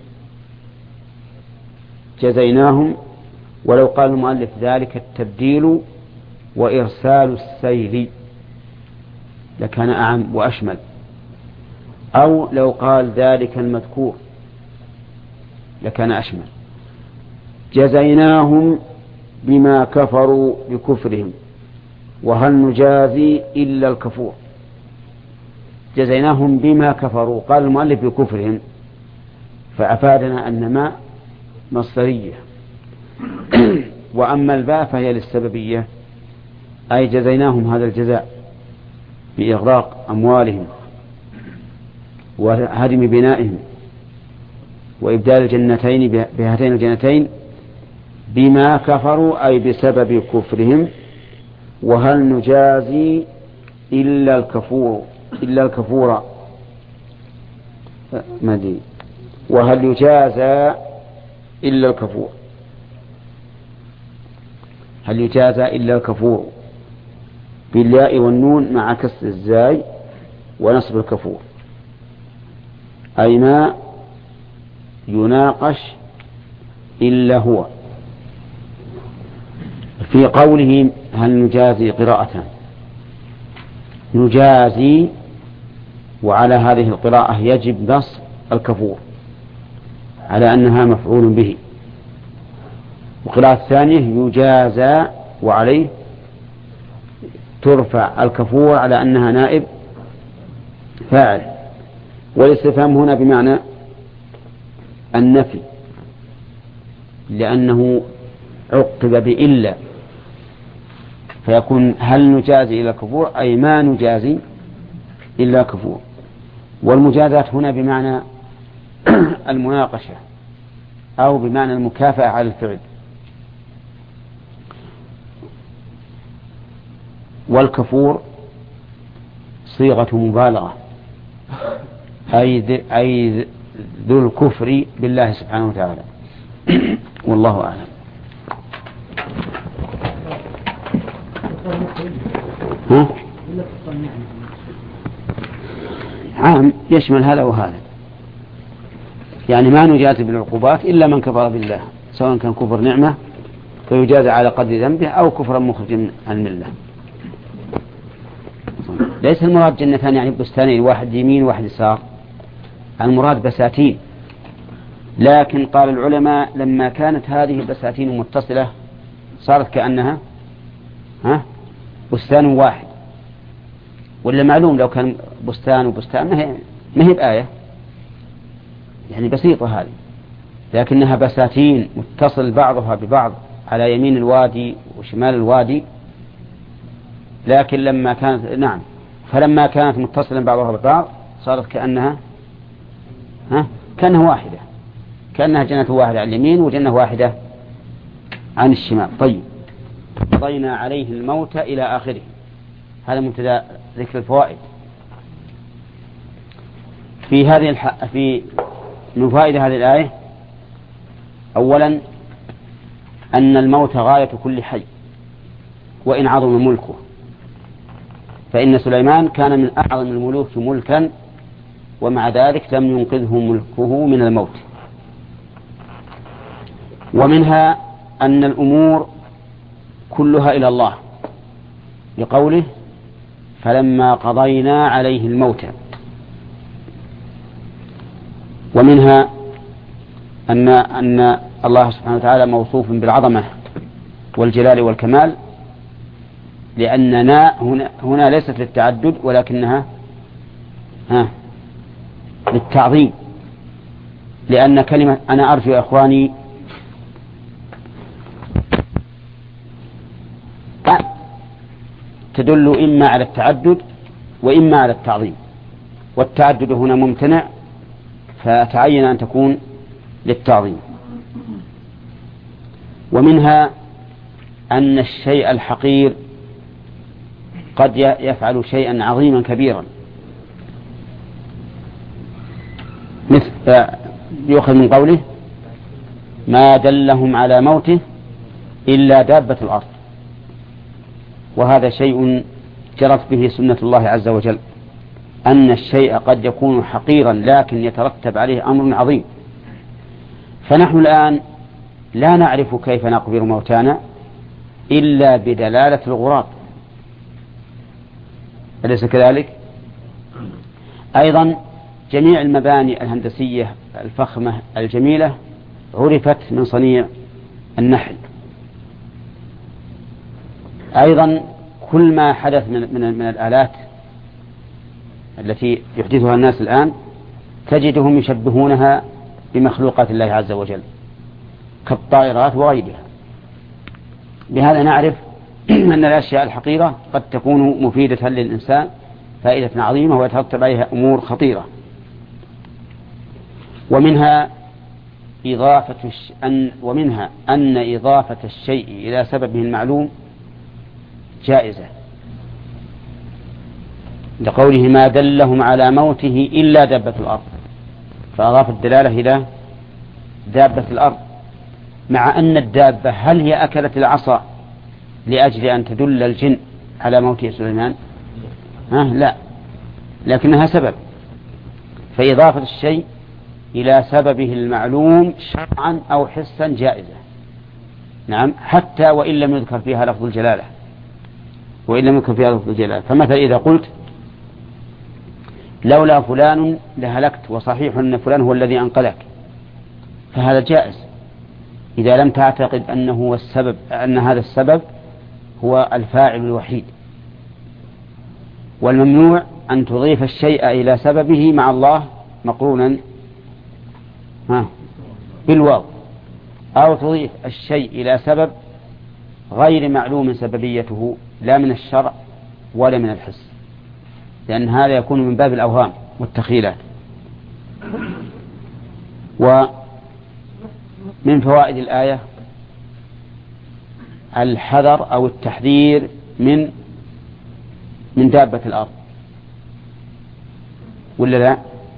جزيناهم. ولو قال المؤلف ذلك التبديل وإرسال السيل لكان أعم وأشمل، أو لو قال ذلك المذكور لكان أشمل. جزيناهم بما كفروا بكفرهم وهل نجازي إلا الكفور. جزيناهم بما كفروا، قال المؤلف بكفرهم، فأفادنا أن ما مصدرية. وأما الباء فهي للسببية، أي جزيناهم هذا الجزاء بإغراق أموالهم وهدم بنائهم وإبدال الجنتين بهاتين الجنتين بما كفروا أي بسبب كفرهم. وهل نجازي إلا الكفور إلا الكفور مدين وهل يجازى إلا الكفور، هل يجازى إلا الكفور بالياء والنون مع كسر الزاي ونصب الكفور، أي ما يناقش إلا هو. في قوله هل نجازي قراءة نجازي، وعلى هذه القراءة يجب نصب الكفور على أنها مفعول به. وقراءة الثانية يجازى وعليه ترفع الكفور على أنها نائب فاعل. والاستفهام هنا بمعنى النفي، لأنه عقب بإلا، فيكون هل نجازي إلا كفور أي ما نجازي إلا كفور. والمجازات هنا بمعنى المناقشة أو بمعنى المكافأة على الفعل. والكفور صيغة مبالغة، أي أي ذو الكفر بالله سبحانه وتعالى. والله أعلم. ها؟ عام يشمل هذا وهذا، يعني ما نجازي بالعقوبات إلا من كفر بالله، سواء كان كفر نعمة فيجازى على قدر ذنبه أو كفرا مخرجا عن الملة. ليس المراد جنتان يعني بستانين، واحد يمين واحد يسار، المراد بساتين. لكن قال العلماء لما كانت هذه البساتين متصلة صارت كأنها ها بستان واحد، ولا معلوم لو كان بستان وبستان ما هي ما هي بآية، يعني بسيطة هذه، لكنها بساتين متصل بعضها ببعض على يمين الوادي وشمال الوادي. لكن لما كانت نعم فلما كانت متصلا بعضها ببعض صارت كأنها ها كأنها واحدة، كأنها جنة واحدة عن اليمين وجنة واحدة عن الشمال. طيب، قضينا عليه الموت إلى آخره. هذا مبتدأ ذكر الفوائد. في هذه الح... في من فوائد هذه الآية أولا أن الموت غاية كل حي وإن عظم ملكه، فإن سليمان كان من أعظم الملوك ملكا ومع ذلك لم ينقذه ملكه من الموت. ومنها أن الأمور كلها إلى الله لقوله فلما قضينا عليه الموت. ومنها أن أن الله سبحانه وتعالى موصوف بالعظمة والجلال والكمال، لأننا هنا, هنا ليست للتعدد ولكنها ها للتعظيم، لأن كلمة أنا أرجو يا إخواني تدل إما على التعدد وإما على التعظيم، والتعدد هنا ممتنع فتعين أن تكون للتعظيم. ومنها أن الشيء الحقير قد يفعل شيئا عظيما كبيرا، مثل يؤخذ من قوله ما دلهم على موته إلا دابة الأرض، وهذا شيء جرت به سنة الله عز وجل، أن الشيء قد يكون حقيرا لكن يترتب عليه أمر عظيم. فنحن الآن لا نعرف كيف نقبر موتانا إلا بدلالة الغراب، أليس كذلك؟ أيضا جميع المباني الهندسية الفخمة الجميلة عرفت من صنيع النحل. أيضا كل ما حدث من, من, من الآلات التي يحدثها الناس الآن تجدهم يشبهونها بمخلوقات الله عز وجل كالطائرات وغيرها. بهذا نعرف أن الأشياء الحقيرة قد تكون مفيدة للإنسان فائدة عظيمة ويترتب عليها أمور خطيرة. ومنها إضافة الش... أن ومنها أن إضافة الشيء إلى سببه المعلوم جائزة، لقوله ما دلهم على موته إلا دابة الأرض، فأضاف الدلالة إلى دابة الأرض، مع أن الدابة هل هي أكلت العصا لأجل أن تدل الجن على موت سليمان؟ ها لا، لكنها سبب. فإضافة الشيء إلى سببه المعلوم شرعا أو حسا جائزة، نعم، حتى وإن لم يذكر فيها لفظ الجلالة، وإن لم يذكر فيها لفظ الجلالة. فمثلا إذا قلت لولا فلان لهلكت وصحيح أن فلان هو الذي أنقذك، فهذا جائز إذا لم تعتقد أنه هو السبب، أن هذا السبب هو الفاعل الوحيد. والممنوع أن تضيف الشيء إلى سببه مع الله مقرونا ها بالواو، أو تضيف الشيء إلى سبب غير معلوم سببيته لا من الشرع ولا من الحس، لأن هذا يكون من باب الأوهام والتخيلات. ومن فوائد الآية الحذر أو التحذير من من دابة الأرض، ولا لا؟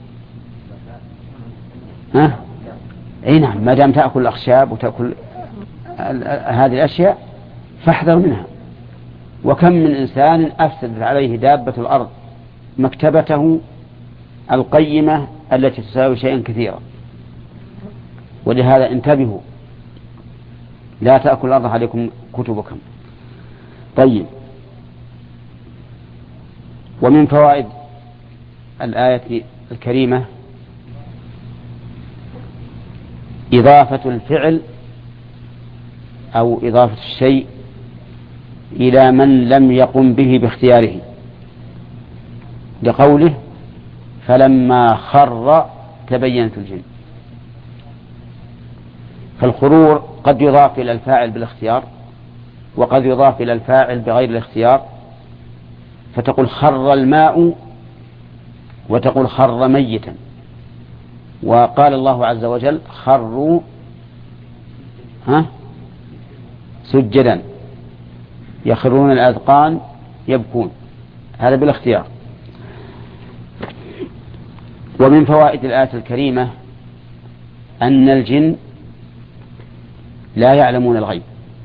ها؟ اي نعم، ما دام تأكل الأخشاب وتأكل هذه الأشياء فاحذر منها. وكم من إنسان أفسدت عليه دابة الأرض مكتبته القيمة التي تساوي شيئا كثيرا. ولهذا انتبهوا، لا تأكل الأرض عليكم كتبكم. طيب، ومن فوائد الآية الكريمة إضافة الفعل أو إضافة الشيء إلى من لم يقم به باختياره، لقوله فلما خر تبينت الجن. فالخرور قد يضاف إلى الفاعل بالاختيار، وقد يضاف إلى الفاعل بغير الاختيار، فتقول خر الماء وتقول خر ميتا. وقال الله عز وجل خروا ها سجدا يخرون الأذقان يبكون، هذا بالاختيار. ومن فوائد الآية الكريمة أن الجن لا يعلمون الغيب،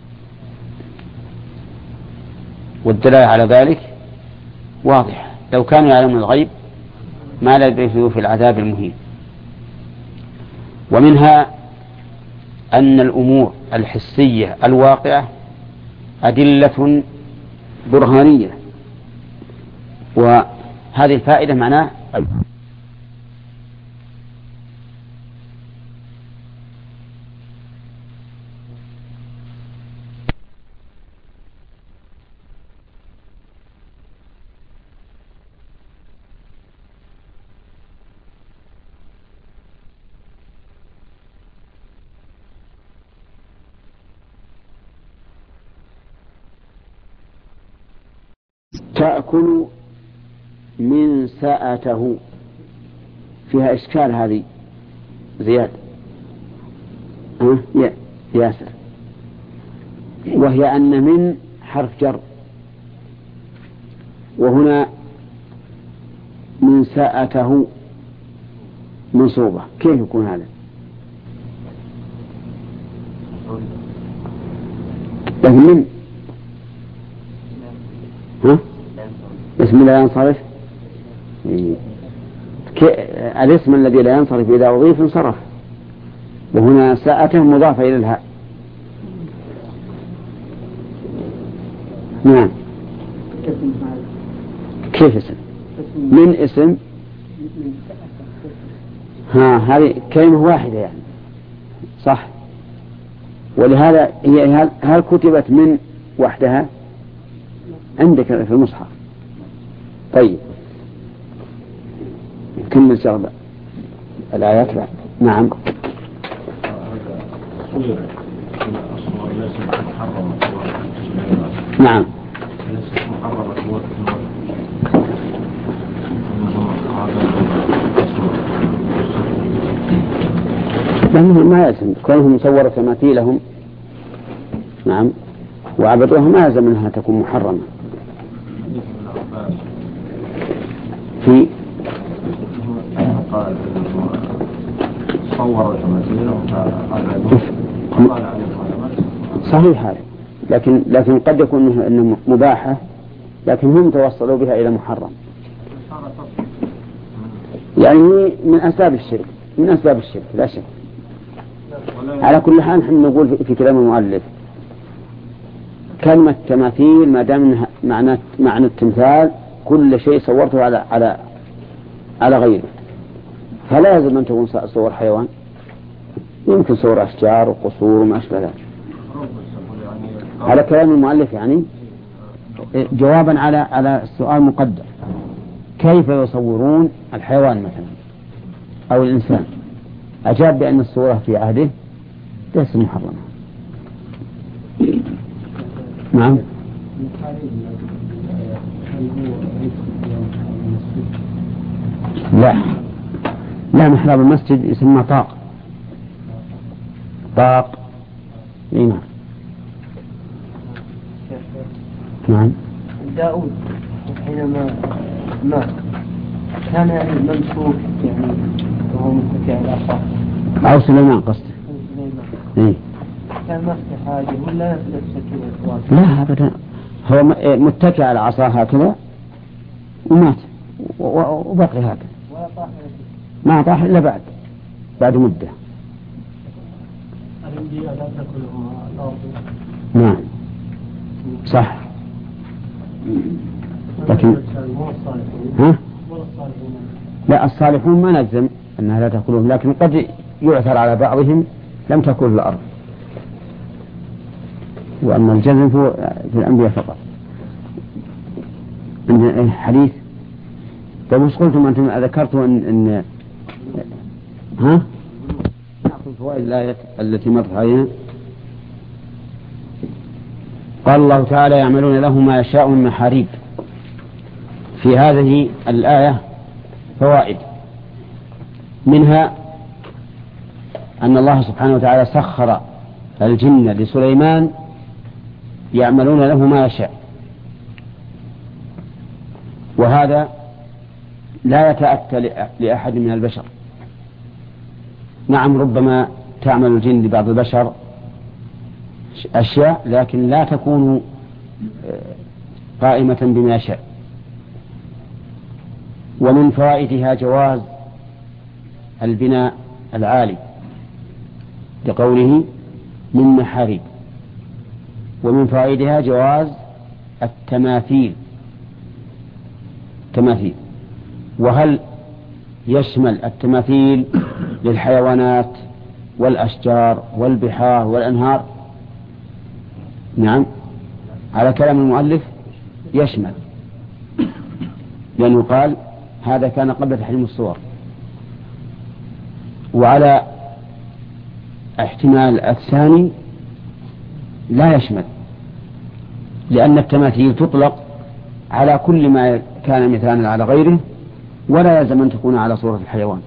والدلالة على ذلك واضح، لو كانوا يعلمون الغيب ما لبثوا في العذاب المهين. ومنها أن الأمور الحسية الواقعة أدلة برهانية، وهذه الفائدة معناه تأكل من سأته، فيها إشكال هذه زياد أه؟ يا ياسر، وهي أن من حرف جر، وهنا من سأته منصوبة، كيف يكون هذا؟ لكن من ها؟ اسم لا ينصرف، الاسم الذي لا ينصرف إذا أضيف انصرف، وهنا ساءته مضافة إلى الهاء. نعم، كيف اسم؟ من اسم ها، هذه كلمة واحدة يعني، صح. ولهذا هي هل كتبت من وحدها عندك في المصحف؟ طيب كمل شغلة الآيات بعد. نعم. نعم. لأنه ما يلزم كونهم صوروا تماثيلهم نعم وعبدوها، ما يلزم أنها تكون محرمة. في صحيح هذا، لكن لكن قد يكون إنه مباحة، لكن هم توصلوا بها إلى محرم، يعني من أسباب الشرك، من أسباب الشرك لا شك. على كل حال نحن نقول في كلام المؤلف كلمة تماثيل ما دام معنى معنى التمثال كل شيء صورته على على على غيره، فلا يلزم أن تكون صور حيوان، يمكن صور أشجار وقصور وما أشبه ذلك. على كلام المؤلف يعني جوابا على على السؤال مقدر، كيف يصورون الحيوان مثلا أو الإنسان؟ أجاب بأن الصورة في عهده ليست محرمة. نعم. لا لا، محراب المسجد يسمى طاق، طاق. نعم. نعم. داود حينما مات كان يعني الممسوك يعني وهو متكئ على العصا أو سليمان قصده. إيه؟ كان ما في حاجة ولا نفس كذا؟ لا أبدا، هو متكئ على عصاه هكذا ومات وبقي هكذا ما طاح إلا بعد بعد مدة. الأنبياء لا تأكلهم الأرض. نعم صح. لكن ها؟ لا الصالحون ما نجزم أنها لا تأكلهم، لكن قد يعثر على بعضهم لم تأكل الأرض، وأما الجزم هو في الأنبياء فقط. عندنا حديث. طيب وش قلتم أنتم؟ ذكرتوا أن, إن ها نأخذ فوائد الآية التي مرت علينا. قال الله تعالى يعملون له ما يشاء من محاريب. في هذه الآية فوائد، منها أن الله سبحانه وتعالى سخر الجن لسليمان يعملون له ما يشاء، وهذا لا يتأتى لأحد من البشر. نعم ربما تعمل الجن لبعض البشر أشياء لكن لا تكون قائمة بما يشاء. ومن فوائدها جواز البناء العالي لقوله من محاريب. ومن فوائدها جواز التماثيل تماثيل. وهل يشمل التماثيل للحيوانات والأشجار والبحار والأنهار؟ نعم على كلام المؤلف يشمل، لأنه قال هذا كان قبل تحريم الصور. وعلى احتمال الثاني لا يشمل، لأن التماثيل تطلق على كل ما كان مثالا على غيره ولا يلزم أن تكون على صورة الحيوان.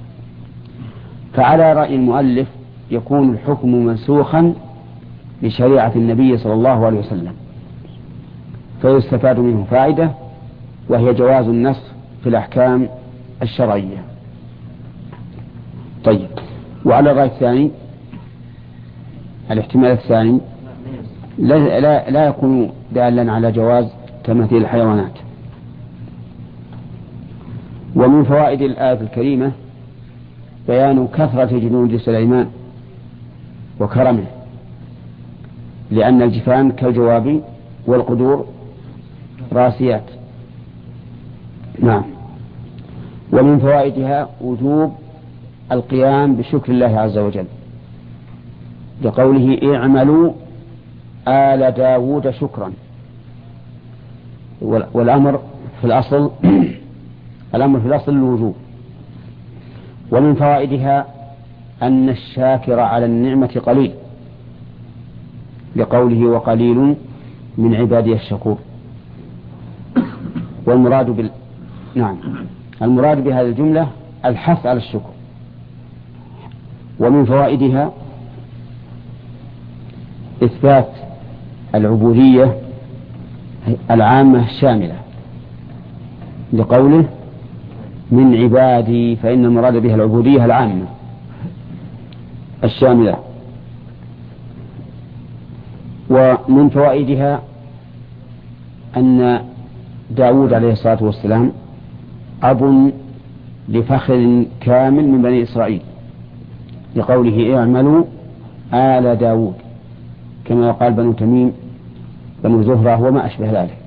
فعلى رأي المؤلف يكون الحكم منسوخا بشريعة النبي صلى الله عليه وسلم، فيستفاد منه فائدة وهي جواز النسخ في الأحكام الشرعية. طيب وعلى الرأي الثاني الاحتمال الثاني لا, لا, لا يكون دالا على جواز تماثيل الحيوانات. ومن فوائد الآية الكريمة بيان كثرة جنود سليمان وكرمه، لأن الجفان كالجواب والقدور راسيات. نعم. ومن فوائدها وجوب القيام بشكر الله عز وجل لقوله اعملوا آل داود شكرا، والأمر في الأصل الأمر في الأصل الوجوب. ومن فوائدها أن الشاكر على النعمة قليل لقوله وقليل من عبادي الشكور. والمراد بال نعم المراد بهذه الجملة الحث على الشكر. ومن فوائدها إثبات العبودية العامة الشاملة لقوله من عبادي، فإن المراد بها العبودية العامة الشاملة. ومن فوائدها أن داود عليه الصلاة والسلام أب لفخر كامل من بني إسرائيل لقوله اعملوا آل داود، كما قال بنو تميم بنو زهرة وما أشبه ذلك.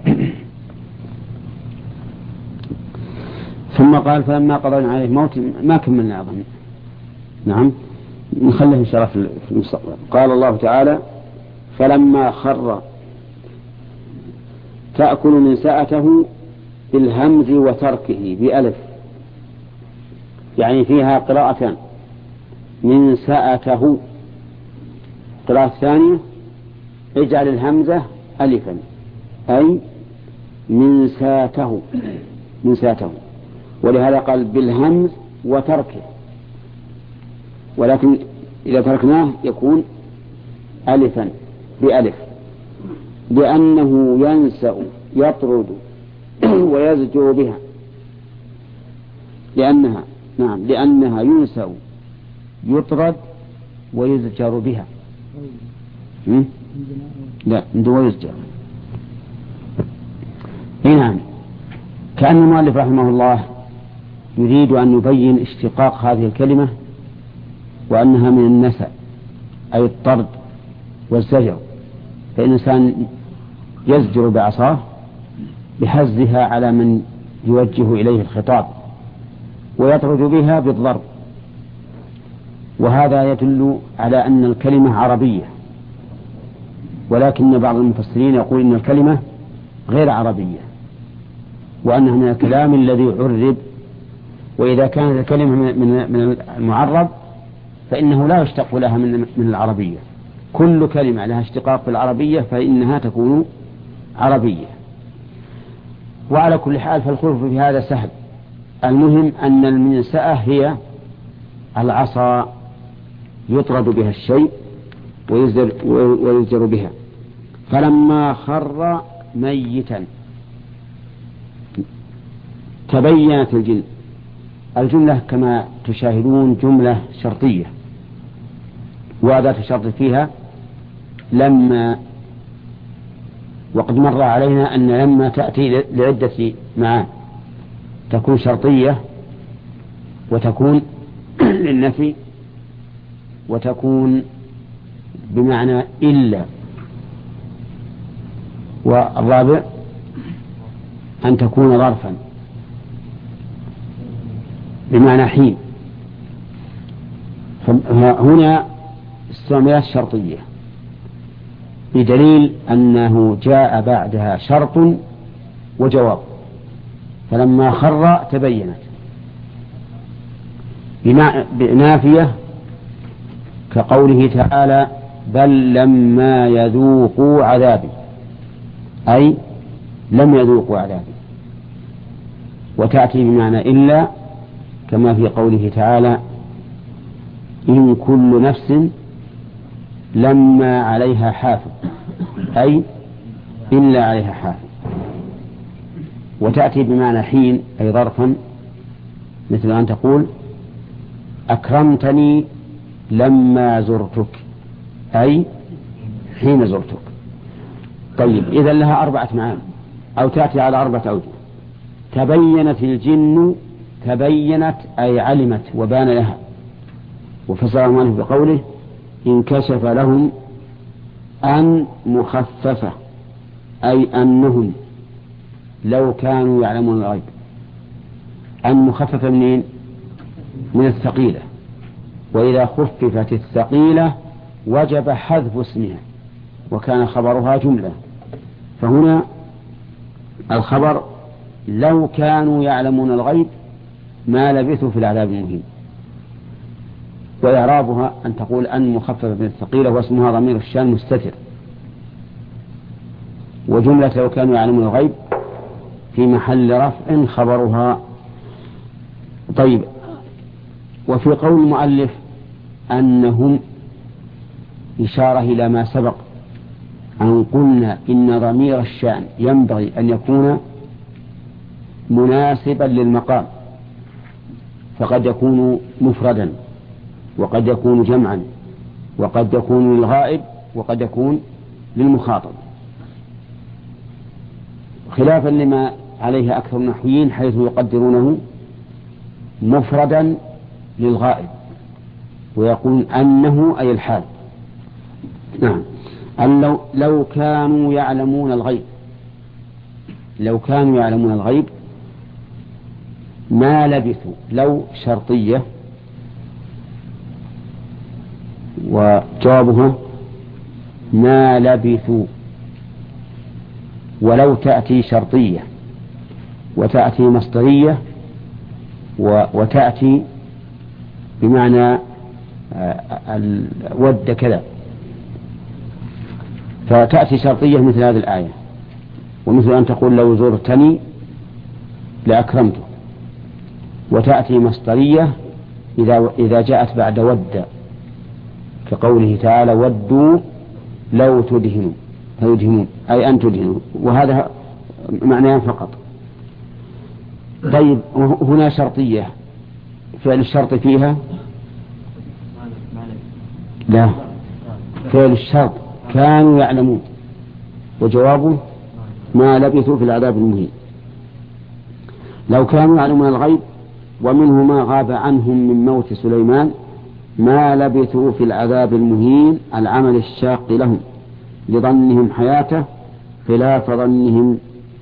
ثم قال فلما قضينا عليه الموت ما كملنا أظن. نعم نخليه إن شاء الله في المستقبل. قال الله تعالى فلما خر تأكل من ساءته بالهمز وتركه بألف، يعني فيها قراءتان من ساءته. قراءة الثانية اجعل الهمزة ألفا أي من ساءته من ساءته، ولهذا قال بالهمز وتركه، ولكن إذا تركناه يكون ألفا بألف، لأنه ينسأ يطرد ويزجر بها لأنها نعم لأنها ينسى يطرد ويزجر بها. م? لا ندو يزجر. نعم كأن المؤلف رحمه الله يريد أن يبين اشتقاق هذه الكلمة وأنها من النسى أي الطرد والزجر، فالإنسان يزجر بعصاه بهزها على من يوجه إليه الخطاب ويطرد بها بالضرب، وهذا يدل على أن الكلمة عربية، ولكن بعض المفسرين يقول إن الكلمة غير عربية وأنها من الكلام الذي عرب، وإذا كانت الكلمة من المعرب فإنه لا يشتق لها من من العربية. كل كلمة لها اشتقاق في العربية فإنها تكون عربية. وعلى كل حال فالخلف في هذا سهل، المهم أن المنسأة هي العصا يطرد بها الشيء ويزجر بها. فلما خر ميتا تبينت الجن. الجملة كما تشاهدون جملة شرطية، وأداة الشرط فيها لما، وقد مر علينا أن لما تأتي لعدة معان، تكون شرطية وتكون للنفي وتكون بمعنى إلا، والرابع أن تكون ظرفا بمعنى حين. هنا استعملت شرطية بدليل أنه جاء بعدها شرط وجواب، فلما خر تبينت بنافية كقوله تعالى بل لما يذوقوا عذابي، أي لم يذوقوا عذابي. وتأتي بمعنى إلا كما في قوله تعالى إن كل نفس لما عليها حافظ، أي إلا عليها حافظ. وتأتي بمعنى حين أي ظرفا، مثل أن تقول أكرمتني لما زرتك، أي حين زرتك. طيب إذن لها أربعة معاني أو تأتي على أربعة أوجه. تبينت الجن، تبينت أي علمت وبان لها، وفسر المؤلف بقوله انكشف لهم أن مخففة، أي أنهم لو كانوا يعلمون الغيب. أن مخففة منين؟ من الثقيلة، وإذا خففت الثقيلة وجب حذف اسمها وكان خبرها جملة، فهنا الخبر لو كانوا يعلمون الغيب ما لبثوا في العذاب المهين. وإعرابها أن تقول أن مخففة من الثقيلة واسمها ضمير الشان مستتر، وجملة لو كانوا يعلمون الغيب في محل رفع خبرها. طيب وفي قول المؤلف أنهم إشارة إلى ما سبق أن قلنا إن ضمير الشأن ينبغي أن يكون مناسبا للمقام، فقد يكون مفردا وقد يكون جمعا وقد يكون للغائب وقد يكون للمخاطب، خلافا لما عليه أكثر النحويين حيث يقدرونه مفردا للغائب ويقول أنه أي الحال. نعم أن لو, لو كانوا يعلمون الغيب، لو كانوا يعلمون الغيب ما لبثوا، لو شرطية وجوابها ما لبثوا. ولو تأتي شرطية وتأتي مصدرية وتأتي بمعنى ود كذا، فتأتي شرطية مثل هذه الآية، ومثل أن تقول لو زرتني لأكرمته. وتأتي مصدرية إذا إذا جاءت بعد ود كقوله تعالى ودوا لو تدهنوا فيدهنون، أي أن تدهنوا، وهذا معناه فقط. طيب هنا شرطية فعل الشرط فيها لا، فعل الشرط كانوا يعلمون، وجوابه ما لبثوا في العذاب المهين. لو كانوا يعلمون الغيب ومنه ما غاب عنهم من موت سليمان ما لبثوا في العذاب المهين العمل الشاق لهم لظنهم حياته خلاف ظنهم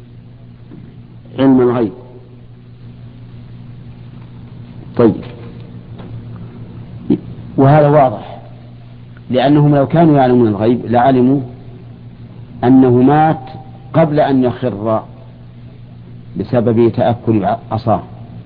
علم الغيب. طيب، وهذا واضح، لأنهم لو كانوا يعلمون الغيب لعلموا أنه مات قبل أن يخر بسبب تأكل عصاه،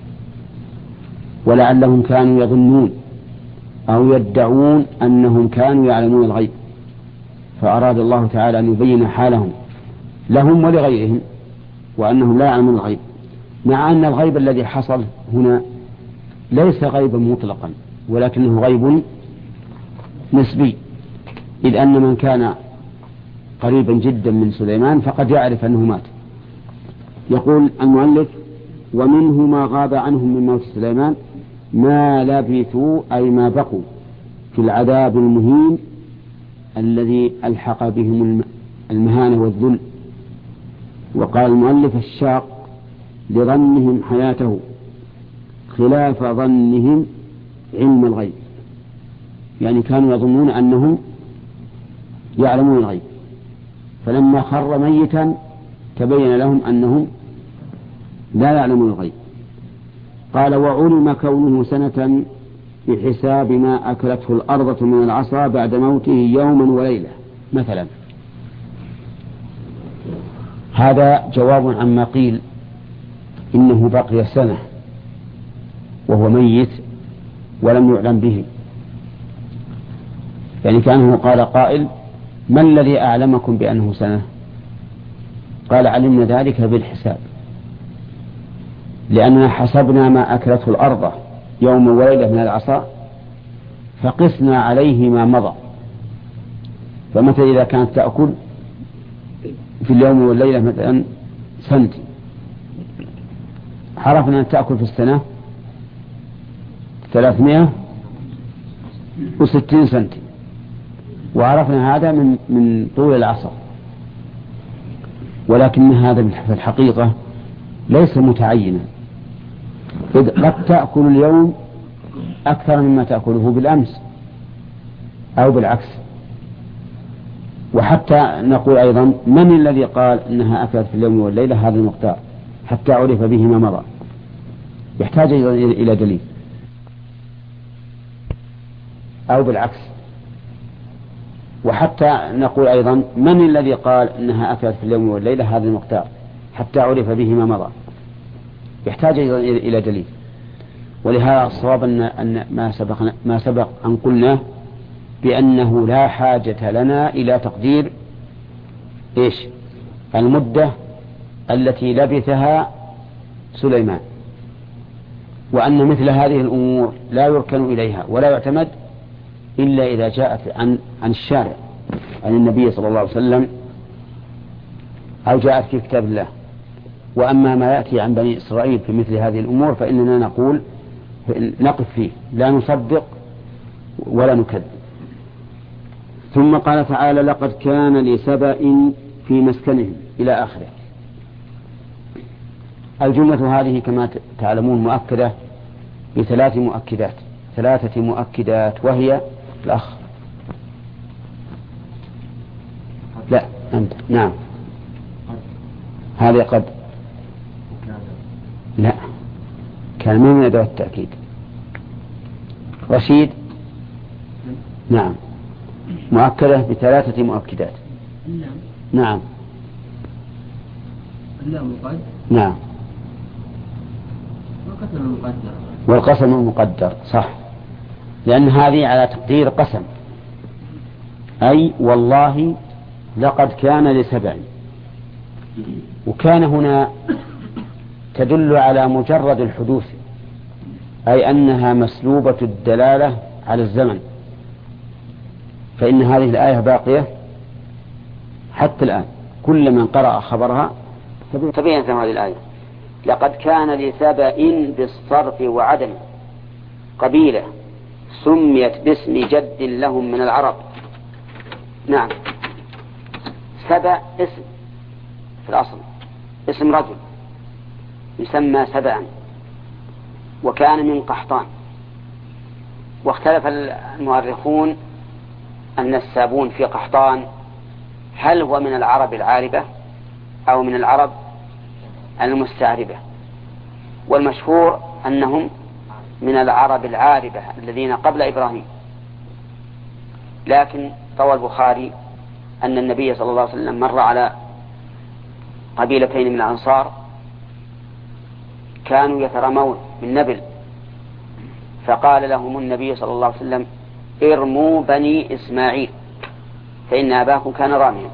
ولعلهم كانوا يظنون أو يدعون أنهم كانوا يعلمون الغيب، فأراد الله تعالى أن يبين حالهم لهم ولغيرهم وأنهم لا يعلمون الغيب، مع أن الغيب الذي حصل هنا ليس غيبا مطلقا ولكنه غيب نسبي، إذ أن من كان قريبا جدا من سليمان فقد يعرف أنه مات. يقول المؤلف ومنه ما غاب عنهم من موت سليمان ما لبثوا أي ما بقوا في العذاب المهين الذي ألحق بهم المهانة والذل. وقال المؤلف الشاق لظنهم حياته خلاف ظنهم علم الغيب، يعني كانوا يظنون أنهم يعلمون الغيب، فلما خر ميتا تبين لهم أنهم لا يعلمون الغيب. قال وعلم كونه سنة بحساب ما أكلته الأرض من العصا بعد موته يوما وليلة مثلا. هذا جواب عما قيل إنه بقي سنة وهو ميت ولم يعلم به، يعني كأنه قال قائل ما الذي أعلمكم بأنه سنة؟ قال علمنا ذلك بالحساب، لأننا حسبنا ما أكلته الأرض يوم وليلة من العصا فقسنا عليه ما مضى، فمتى إذا كانت تأكل في اليوم والليلة مثلا سنتي، عرفنا أن تأكل في السنة ثلاثمائة وستين سنتي، وعرفنا هذا من من طول العصر، ولكن هذا في الحقيقة ليس متعينا، إذ قد تأكل اليوم أكثر مما تأكله بالأمس أو بالعكس. وحتى نقول أيضا من الذي قال إنها أكلت في اليوم والليلة هذا المقدار حتى عرف به ما مضى، يحتاج إلى دليل، أو بالعكس. وحتى نقول أيضا من الذي قال إنها أكلت في اليوم والليلة هذا المقدار حتى عرف به ما مضى، يحتاج إلى دليل. ولهذا الصواب أن ما سبق ما سبق أن قلنا بأنه لا حاجة لنا إلى تقدير إيش المدة التي لبثها سليمان، وأن مثل هذه الأمور لا يركن إليها ولا يعتمد إلا إذا جاءت عن عن الشارع عن النبي صلى الله عليه وسلم أو جاءت في كتاب الله. وأما ما يأتي عن بني إسرائيل في مثل هذه الأمور فإننا نقول نقف فيه لا نصدق ولا نكذب. ثم قال تعالى لقد كان لسبأ في مسكنهم إلى آخره. الجملة هذه كما تعلمون مؤكدة بثلاث مؤكدات ثلاثة مؤكدات، وهي الأخ لا أنت نعم هذه قد لا كان من أدوات التأكيد. رشيد نعم مؤكدة بثلاثة مؤكدات. نعم نعم والقسم المقدر صح، لأن هذه على تقدير قسم، أي والله لقد كان لسبع، وكان هنا تدل على مجرد الحدوث، أي أنها مسلوبة الدلالة على الزمن، فإن هذه الآية باقية حتى الآن، كل من قرأ خبرها تبين هذه الآية لقد كان لسبأ بالصرف وعدم قبيلة سميت باسم جد لهم من العرب. نعم، سبأ اسم في الأصل، اسم رجل يسمى سبأ، وكان من قحطان. واختلف المؤرخون أن السابون في قحطان هل هو من العرب العاربة أو من العرب المستعربة، والمشهور أنهم من العرب العاربة الذين قبل إبراهيم. لكن روى البخاري أن النبي صلى الله عليه وسلم مر على قبيلتين من الأنصار كانوا يترمون من نبل، فقال لهم النبي صلى الله عليه وسلم: ارموا بني إسماعيل فإن أباكم كان راميا.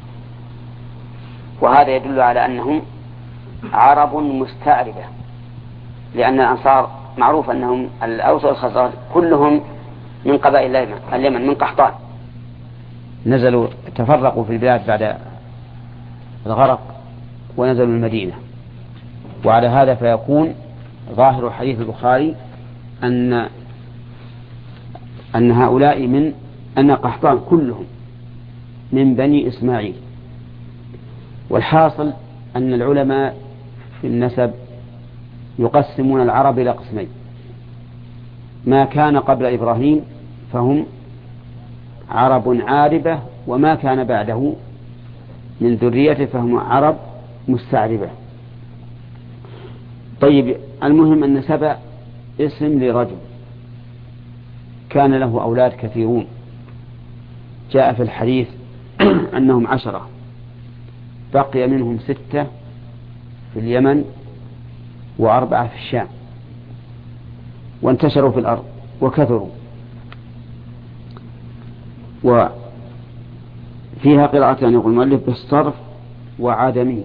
وهذا يدل على أنهم عرب مستعربة، لأن الأنصار معروف أنهم الأوس والخزرج كلهم من قبائل اليمن من قحطان، نزلوا تفرقوا في البلاد بعد الغرق ونزلوا المدينة. وعلى هذا فيكون ظاهر حديث البخاري أن أن هؤلاء من أن قحطان كلهم من بني إسماعيل. والحاصل أن العلماء في النسب يقسمون العرب إلى قسمين: ما كان قبل إبراهيم فهم عرب عاربة، وما كان بعده من ذريته فهم عرب مستعربة. طيب، المهم أن سبأ اسم لرجل كان له أولاد كثيرون، جاء في الحديث أنهم عشرة، بقي منهم ستة في اليمن وأربعة في الشام، وانتشروا في الأرض وكثروا. وفيها قراءتان يقول المؤلف بالصرف وعدمه،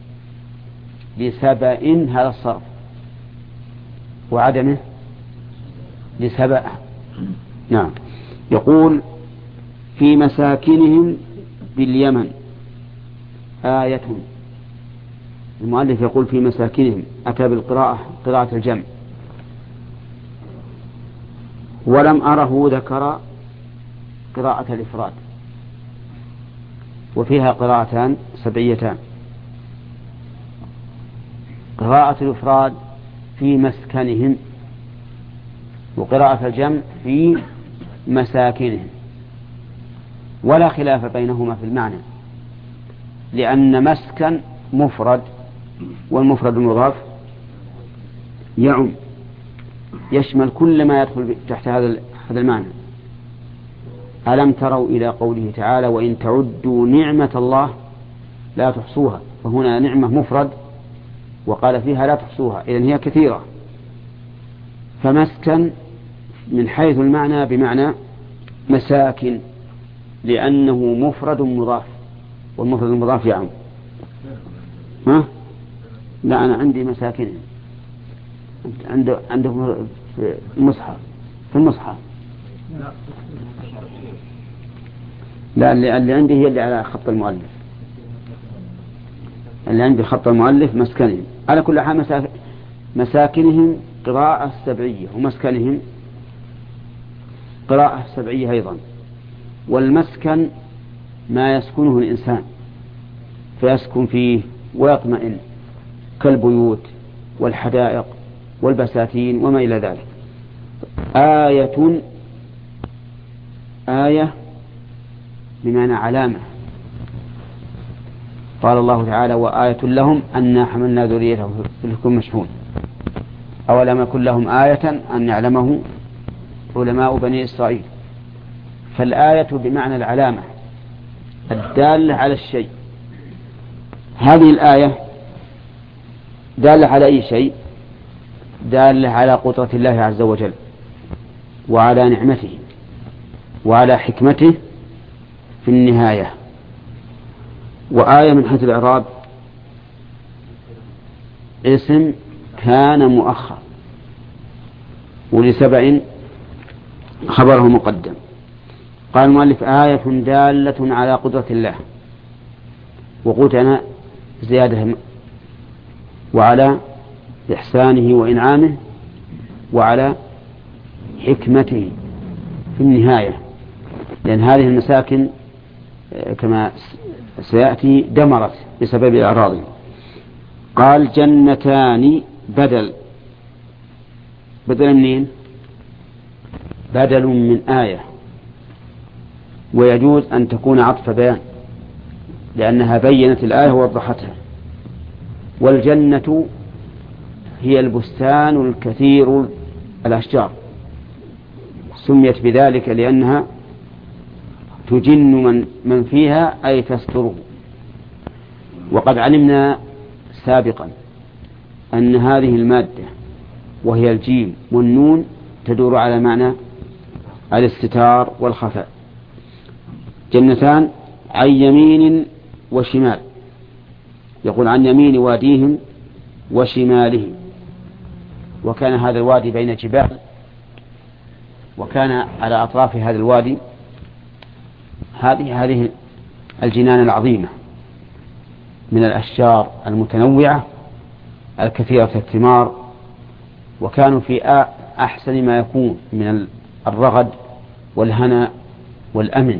لسبأ هذا الصرف، وعدمه لسبأ. نعم. يقول في مساكنهم باليمن آية. المؤلف يقول في مساكنهم، أتى بالقراءة قراءة الجمع، ولم أره ذكر قراءة الإفراد، وفيها قراءتان سبعيتان: قراءة الإفراد في مسكنهم، وقراءة الجمع في مساكنهم، ولا خلاف بينهما في المعنى، لأن مسكن مفرد، والمفرد المضاف يعم يشمل كل ما يدخل تحت هذا هذا المعنى. ألم تروا إلى قوله تعالى: وإن تعدوا نعمة الله لا تحصوها، فهنا نعمة مفرد وقال فيها لا تحصوها، إذن هي كثيرة. فمسكن من حيث المعنى بمعنى مساكن، لأنه مفرد مضاف، والمفرد المضاف يعم. ها؟ لا، أنا عندي مساكن، عنده عنده في المصحف في المصحف لا، اللي, اللي عندي هي اللي على خط المؤلف، اللي عندي خط المؤلف مسكنهم. على كل حال مساكنهم قراءة سبعية، ومسكنهم قراءة سبعية أيضا. والمسكن ما يسكنه الإنسان فيسكن فيه ويطمئن، كالبيوت والحدائق والبساتين وما إلى ذلك. آية، آية بمعنى علامة. قال الله تعالى: وآية لهم أنا حملنا ذريتهم في الفلك المشحون. أولم يكن لهم آية أن يعلمه علماء بني إسرائيل. فالآية بمعنى العلامة الدالة على الشيء. هذه الآية دالة على أي شيء؟ دالة على قدرة الله عز وجل، وعلى نعمته، وعلى حكمته في النهاية. وآية من حيث الإعراب اسم كان مؤخر، ولسبع خبره مقدم. قال المؤلف: آية دالة على قدرة الله، وقلت أنا زيادة، وعلى إحسانه وإنعامه، وعلى حكمته في النهاية، لأن هذه المساكن كما سيأتي دمرت بسبب الأعراض. قال جنتان بدل، بدل منين؟ بدل من آية، ويجوز أن تكون عطف بيان لأنها بينت الآية ووضحتها. والجنة هي البستان الكثير الأشجار، سميت بذلك لأنها تجن من, من فيها أي تستره. وقد علمنا سابقا أن هذه المادة وهي الجيم والنون تدور على معنى الاستتار والخفاء. جنتان عن يمين وشمال، يقول عن يمين واديهم وشماله، وكان هذا الوادي بين جبال، وكان على أطراف هذا الوادي هذه هذه الجنان العظيمة من الأشجار المتنوعة الكثيرة الثمار، وكانوا في أحسن ما يكون من الرغد والهناء والأمن.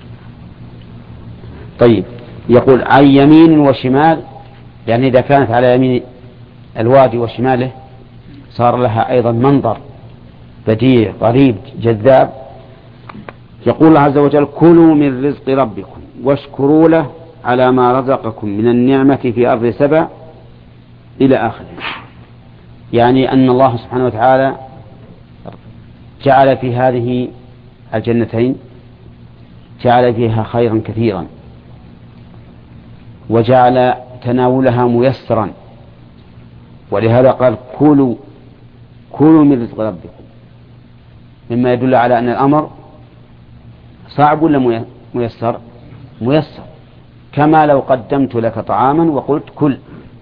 طيب، يقول عن يمين وشمال، يعني إذا كانت على يمين الوادي وشماله صار لها أيضا منظر بديع غريب جذاب. يقول الله عز وجل كلوا من رزق ربكم واشكروا له على ما رزقكم من النعمة في أرض سبع إلى آخره. يعني أن الله سبحانه وتعالى جعل في هذه الجنتين جعل فيها خيرا كثيرا، وجعل تناولها ميسرا، ولهذا قال كلوا كلوا من رزق ربكم، مما يدل على أن الأمر صعب ولا ميسر؟ ميسر، كما لو قدمت لك طعاما وقلت كل.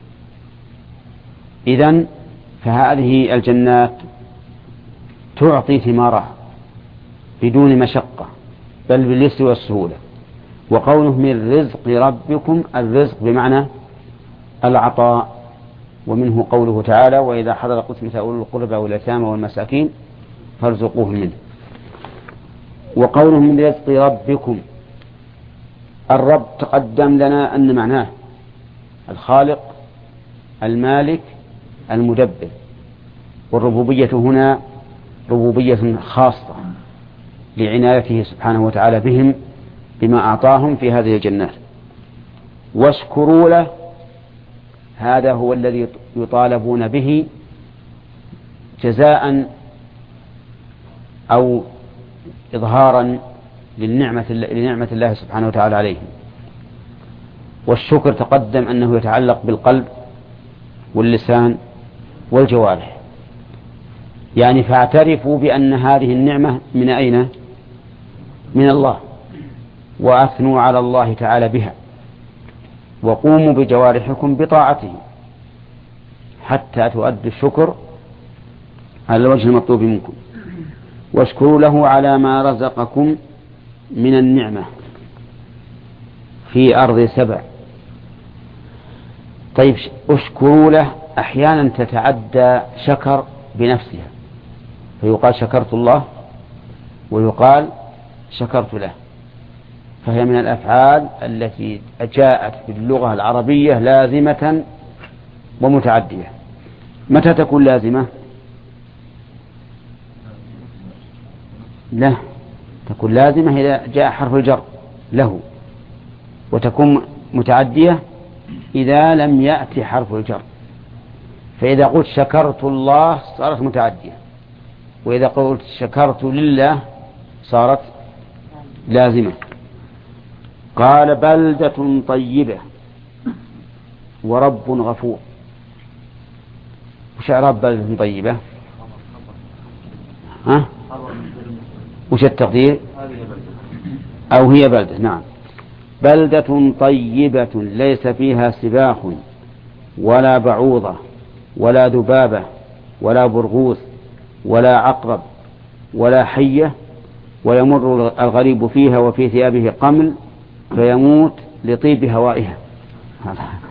إذن فهذه الجنات تعطي ثمارها بدون مشقة بل باليسر والسهولة. وقوله من رزق ربكم، الرزق بمعنى العطاء، ومنه قوله تعالى وإذا حضر قسمة أولي القربى واليتامى والمساكين فارزقوهم منه. وقوله من رزق ربكم، الرب تقدم لنا أن معناه الخالق المالك المدبر، والربوبية هنا ربوبية خاصة لعنايته سبحانه وتعالى بهم بما أعطاهم في هذه الجنات. واشكروا له، هذا هو الذي يطالبون به جزاء أو إظهارا للنعمة لنعمة الله سبحانه وتعالى عليهم. والشكر تقدم أنه يتعلق بالقلب واللسان والجوارح، يعني فاعترفوا بأن هذه النعمة من أين؟ من الله، وأثنوا على الله تعالى بها، وقوموا بجوارحكم بطاعته حتى تؤدوا الشكر على الوجه المطلوب منكم. واشكروا له على ما رزقكم من النعمة في أرض سبع. طيب، اشكروا له أحيانا تتعدى شكر بنفسها، فيقال شكرت الله ويقال شكرت له، فهي من الأفعال التي جاءت في اللغة العربية لازمة ومتعدية. متى تكون لازمة؟ لا، تكون لازمة إذا جاء حرف الجر له، وتكون متعدية إذا لم يأتي حرف الجر. فإذا قلت شكرت الله صارت متعدية، وإذا قلت شكرت لله صارت لازمة. قال بلدة طيبة ورب غفور. وش إعراب بلدة طيبة؟ ها؟ وش التقدير؟ أو هي بلدة. نعم، بلدة طيبة ليس فيها سباخ ولا بعوضة ولا ذبابة ولا برغوث ولا عقرب ولا حية، ويمر الغريب فيها وفي ثيابه قمل فيموت لطيب هوائها.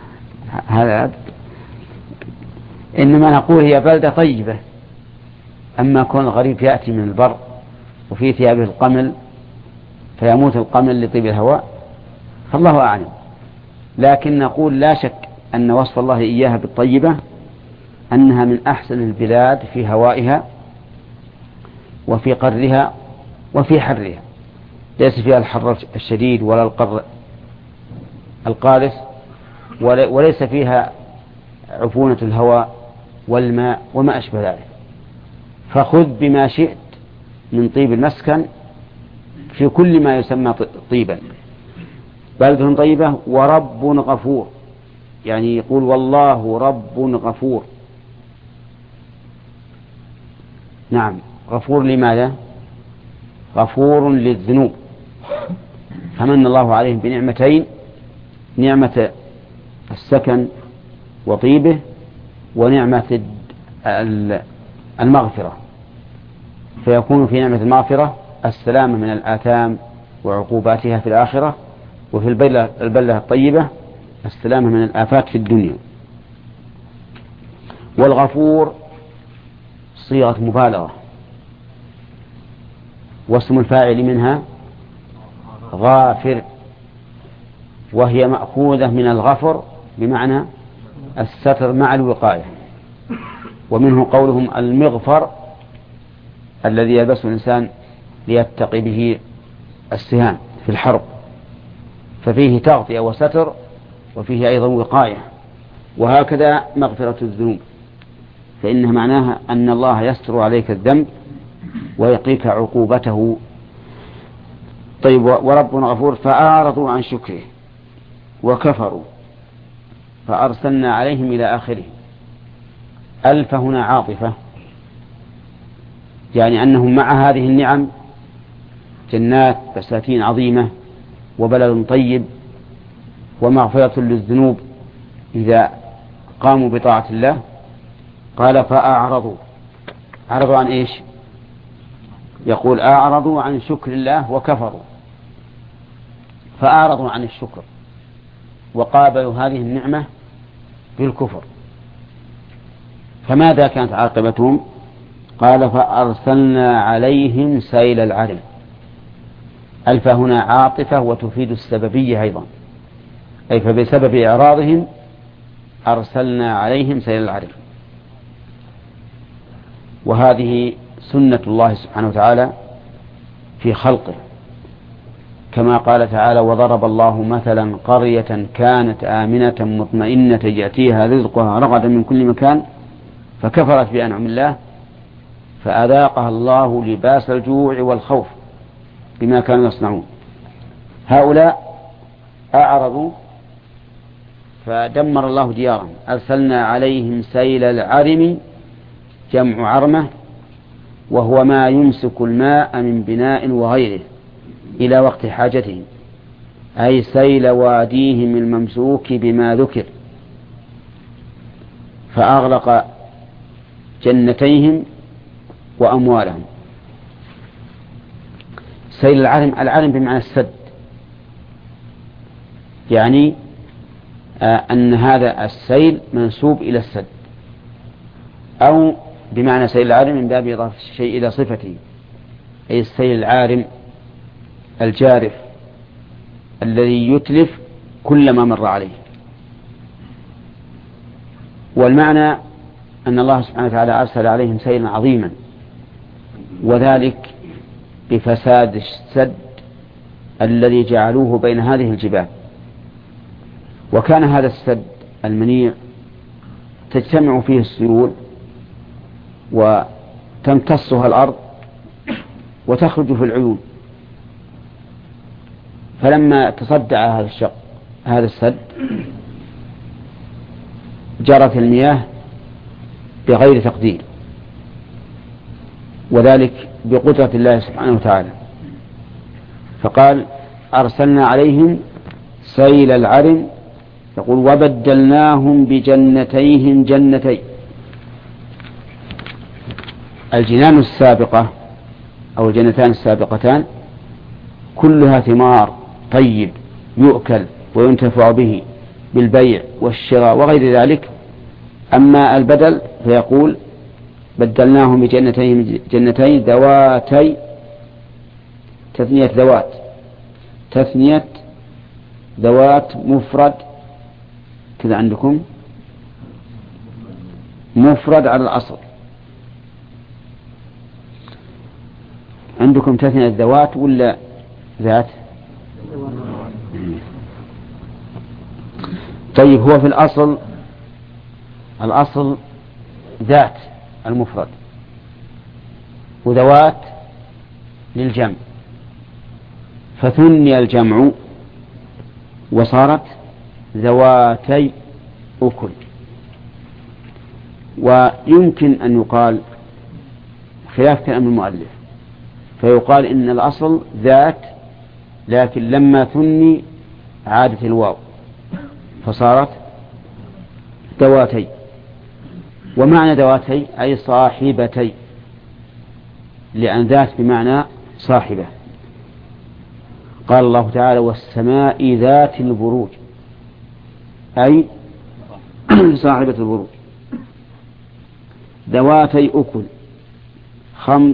هذا إنما نقول هي بلدة طيبة، أما كون الغريب يأتي من البر وفي ثيابه القمل فيموت القمل لطيب الهواء فالله أعلم. لكن نقول لا شك أن وصف الله إياها بالطيبة أنها من أحسن البلاد في هوائها وفي قرها وفي حرها، ليس فيها الحر الشديد ولا القر القارس، وليس فيها عفونة الهواء والماء وما أشبه ذلك. فخذ بما شئت من طيب المسكن في كل ما يسمى طيبا. بلدة طيبة ورب غفور، يعني يقول والله رب غفور. نعم، غفور لماذا؟ غفور للذنوب، فمن الله عليهم بنعمتين: نعمة السكن وطيبه، ونعمة المغفرة، فيكون في نعمة المغفرة السلامة من الآثام وعقوباتها في الآخرة، وفي البلة, البلة الطيبة السلامة من الآفات في الدنيا. والغفور صيغة مبالغة، واسم الفاعل منها غافر، وهي مأخوذة من الغفر بمعنى الستر مع الوقاية، ومنه قولهم المغفر الذي يلبسه الإنسان ليتقي به السهام في الحرب، ففيه تغطية وستر وفيه أيضا وقاية. وهكذا مغفرة الذنوب، فإنها معناها أن الله يستر عليك الذنب ويقيك عقوبته. طيب، ورب غفور فأعرضوا عن شكره وكفروا فأرسلنا عليهم إلى آخره. ألف هنا عاطفة، يعني أنهم مع هذه النعم جنات بساتين عظيمة وبلد طيب ومغفرة للذنوب إذا قاموا بطاعة الله. قال فأعرضوا، أعرضوا عن إيش؟ يقول أعرضوا عن شكر الله وكفروا، فأعرضوا عن الشكر وقابلوا هذه النعمة بالكفر. فماذا كانت عاقبتهم؟ قال فأرسلنا عليهم سيل العرم. ألف هنا عاطفة وتفيد السببية أيضا، أي فبسبب إعراضهم أرسلنا عليهم سيل العرم. وهذه سنة الله سبحانه وتعالى في خلقه، كما قال تعالى وضرب الله مثلا قرية كانت آمنة مطمئنة يأتيها رزقها رغدا من كل مكان فكفرت بأنعم الله فأذاقها الله لباس الجوع والخوف بما كانوا يصنعون. هؤلاء أعرضوا فدمر الله ديارهم. أرسلنا عليهم سيل العرم، جمع عرمة، وهو ما يمسك الماء من بناء وغيره إلى وقت حاجتهم، أي سيل واديهم الممسوك بما ذكر، فأغلق جنتيهم وأموالهم. سيل العرم، العرم بمعنى السد، يعني آه أن هذا السيل منسوب إلى السد، أو بمعنى سيل العارم من باب إضافة الشيء إلى صفته، أي السيل العارم الجارف الذي يتلف كل ما مر عليه. والمعنى أن الله سبحانه وتعالى أرسل عليهم سيلا عظيما، وذلك بفساد السد الذي جعلوه بين هذه الجبال. وكان هذا السد المنيع تجتمع فيه السيول وتمتصها الأرض وتخرج في العيون، فلما تصدع هذا الشق هذا السد جرت المياه بغير تقدير، وذلك بقدرة الله سبحانه وتعالى. فقال أرسلنا عليهم سيل العرم، يقول وبدلناهم بجنتيهم جنتين. الجنان السابقة أو الجنتان السابقتان كلها ثمار طيب يؤكل وينتفع به بالبيع والشراء وغير ذلك. أما البدل فيقول بدلناهم بجنتين جنتين ذواتي تثنية ذوات تثنية ذوات مفرد كذا عندكم مفرد على الأصل عندكم تثنية ذوات ولا ذات؟ طيب هو في الأصل الأصل ذات المفرد وذوات للجمع فثني الجمع وصارت ذواتي أكل. ويمكن أن يقال خلاف كلام المؤلف فيقال إن الأصل ذات لكن لما ثني عادت الواو فصارت ذواتي. ومعنى ذواتي أي صاحبتي لأن ذات بمعنى صاحبة. قال الله تعالى والسماء ذات البروج أي صاحبة البروج. ذواتي أكل خمط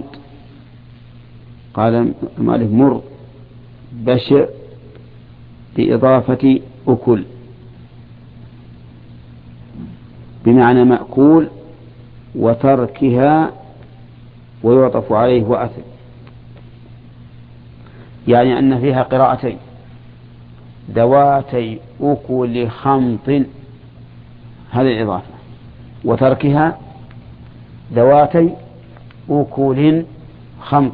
قال المؤلف مر بشع بإضافة أكل بمعنى مأكول وتركها ويعطف عليه وأثل يعني أن فيها قراءتين ذواتي أكل خمط هذه الإضافة وتركها ذواتي أكل خمط.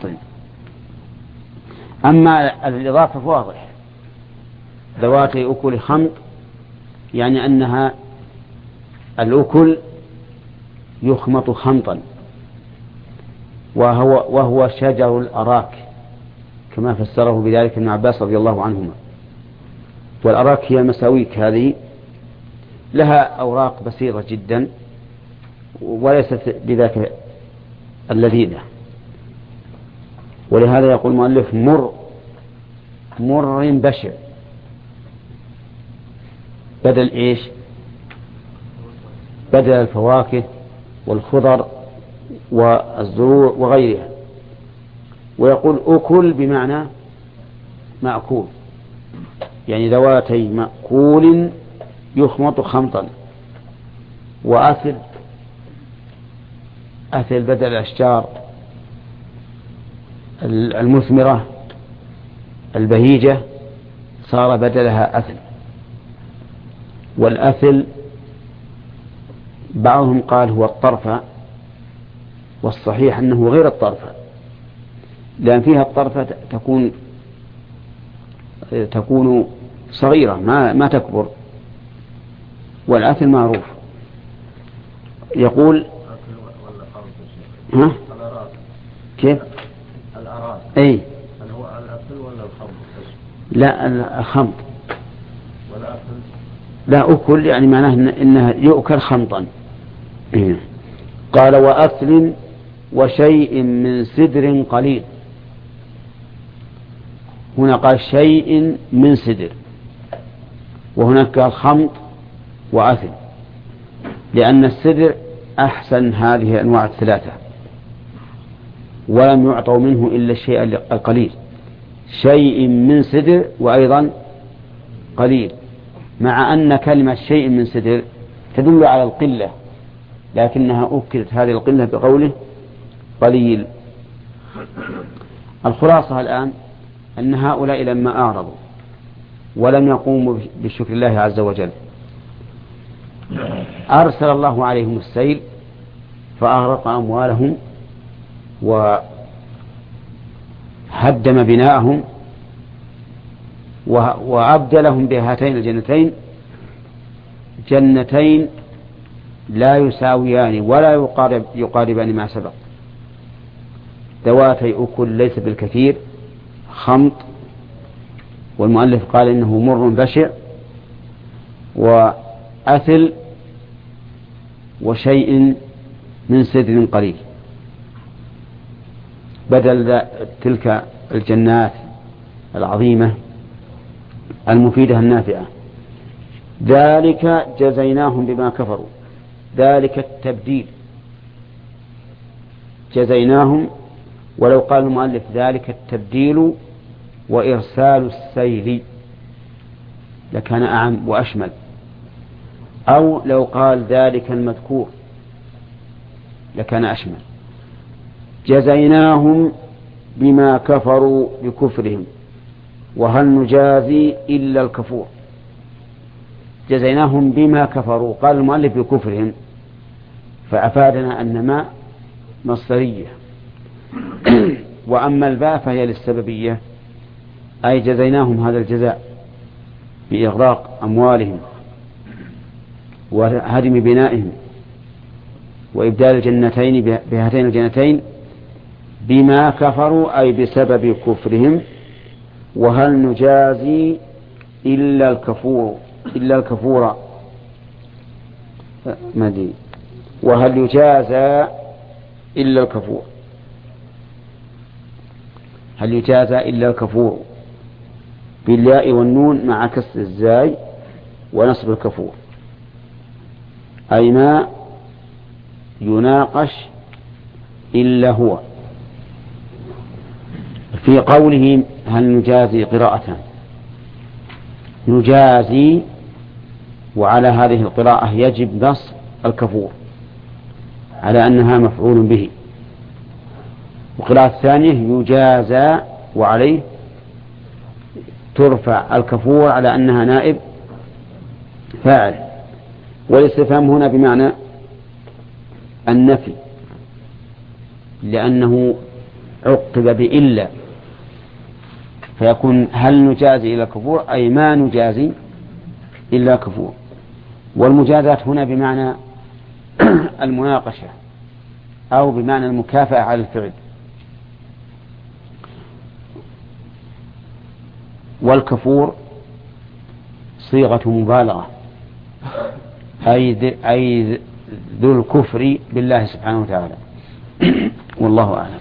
أما الإضافة واضح ذواتي أكل خمط يعني أنها الأكل يخمط خمطا وهو, وهو شجر الأراك كما فسره بذلك ابن عباس رضي الله عنهما. والأراك هي المساويك هذه لها أوراق بسيطة جدا وليست بذاك اللذيذة. ولهذا يقول المؤلف مر مر بشع بدل إيش بدل الفواكه والخضر والزروع وغيرها. ويقول أكل بمعنى مأكول يعني ذواتي مأكول يخمط خمطا. وأثل أثل بدل الأشجار المثمرة البهيجة صار بدلها أثل. والأثل بعضهم قال هو الطرفة والصحيح أنه غير الطرفة لأن فيها الطرفة تكون تكون صغيرة ما ما تكبر والأثل معروف. يقول ها كيف الأراك أي هل هو الأكل ولا الخمط؟ لا الخمط والأكل لا أكل يعني معناه إنها يؤكل خمطا. قال وأثل وشيء من سدر قليل. هنا قال شيء من سدر وهناك قال خمط وأثل لأن السدر أحسن هذه الأنواع الثلاثة ولم يعطوا منه إلا الشيء القليل. شيء من سدر وأيضا قليل مع أن كلمة شيء من سدر تدل على القلة لكنها أكدت هذه القلة بقوله قليل. الخلاصة الآن أن هؤلاء لما أعرضوا ولم يقوموا بشكر الله عز وجل أرسل الله عليهم السيل فأغرق أموالهم وهدم بناءهم وأبدلهم بهاتين الجنتين جنتين لا يساويان ولا يقارب يقاربان ما سبق. ذواتي أكل ليس بالكثير خمط والمؤلف قال إنه مر بشع وأثل وشيء من سدر قليل بدل تلك الجنات العظيمة المفيدة النافعة. ذلك جزيناهم بما كفروا ذلك التبديل جزيناهم. ولو قال المؤلف ذلك التبديل وإرسال السيل لكان أعم وأشمل، أو لو قال ذلك المذكور لكان أشمل. جزيناهم بما كفروا بكفرهم وهل نجازي إلا الكفور. جزيناهم بما كفروا، قال المؤلف بكفرهم، فأفادنا أن ما مصدرية. وأما الباء فهي للسببية، أي جزيناهم هذا الجزاء بإغراق أموالهم وهدم بنائهم وإبدال الجنتين بهاتين الجنتين بما كفروا أي بسبب كفرهم. وهل نجازي إلا الكفور إلا الكفور مدي وهل يجازى إلا الكفور هل يجازى إلا الكفور بالياء والنون مع كسر الزاي ونصب الكفور، أي ما يناقش إلا هو. في قوله هل نجازي قراءة نجازي، وعلى هذه القراءة يجب نصب الكفور على أنها مفعول به، وقراءة الثانية يجازى وعليه ترفع الكفور على أنها نائب فاعل. والاستفهام هنا بمعنى النفي لأنه عقب بإلا، فيكون هل نجازي إلا كفور أي ما نجازي إلا كفور. والمجازات هنا بمعنى المناقشة أو بمعنى المكافأة على الفعل. والكفور صيغة مبالغة، أي أي ذو الكفر بالله سبحانه وتعالى. والله أعلم.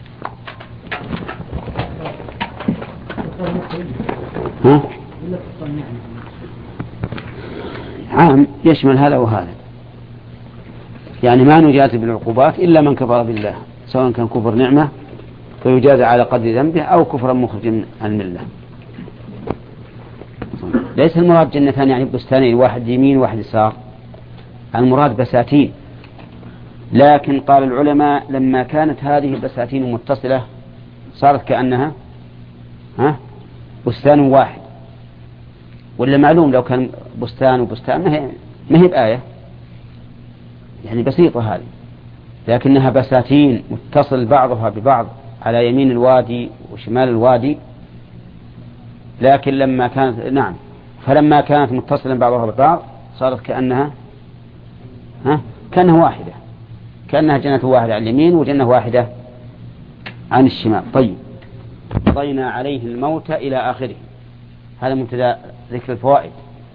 ها؟ عام يشمل هذا وهذا، يعني ما نجازي بالعقوبات إلا من كفر بالله، سواء كان كفر نعمة فيجازى على قدر ذنبه أو كفرا مخرجا عن الملة. ليس المراد جنتان يعني بستانين، واحد يمين واحد يسار، المراد بساتين. لكن قال العلماء لما كانت هذه البساتين متصلة صارت كأنها ها بستان واحد، ولا معلوم لو كان بستان وبستان ما هي ما هي بآية، يعني بسيطة هذه، لكنها بساتين متصل بعضها ببعض على يمين الوادي وشمال الوادي. لكن لما كانت نعم فلما كانت متصلا بعضها ببعض صارت كأنها ها كأنها واحدة، كأنها جنة واحدة عن اليمين وجنة واحدة عن الشمال. طيب، قضينا عليه الموت إلى آخره. هذا مبتدأ ذكر الفوائد.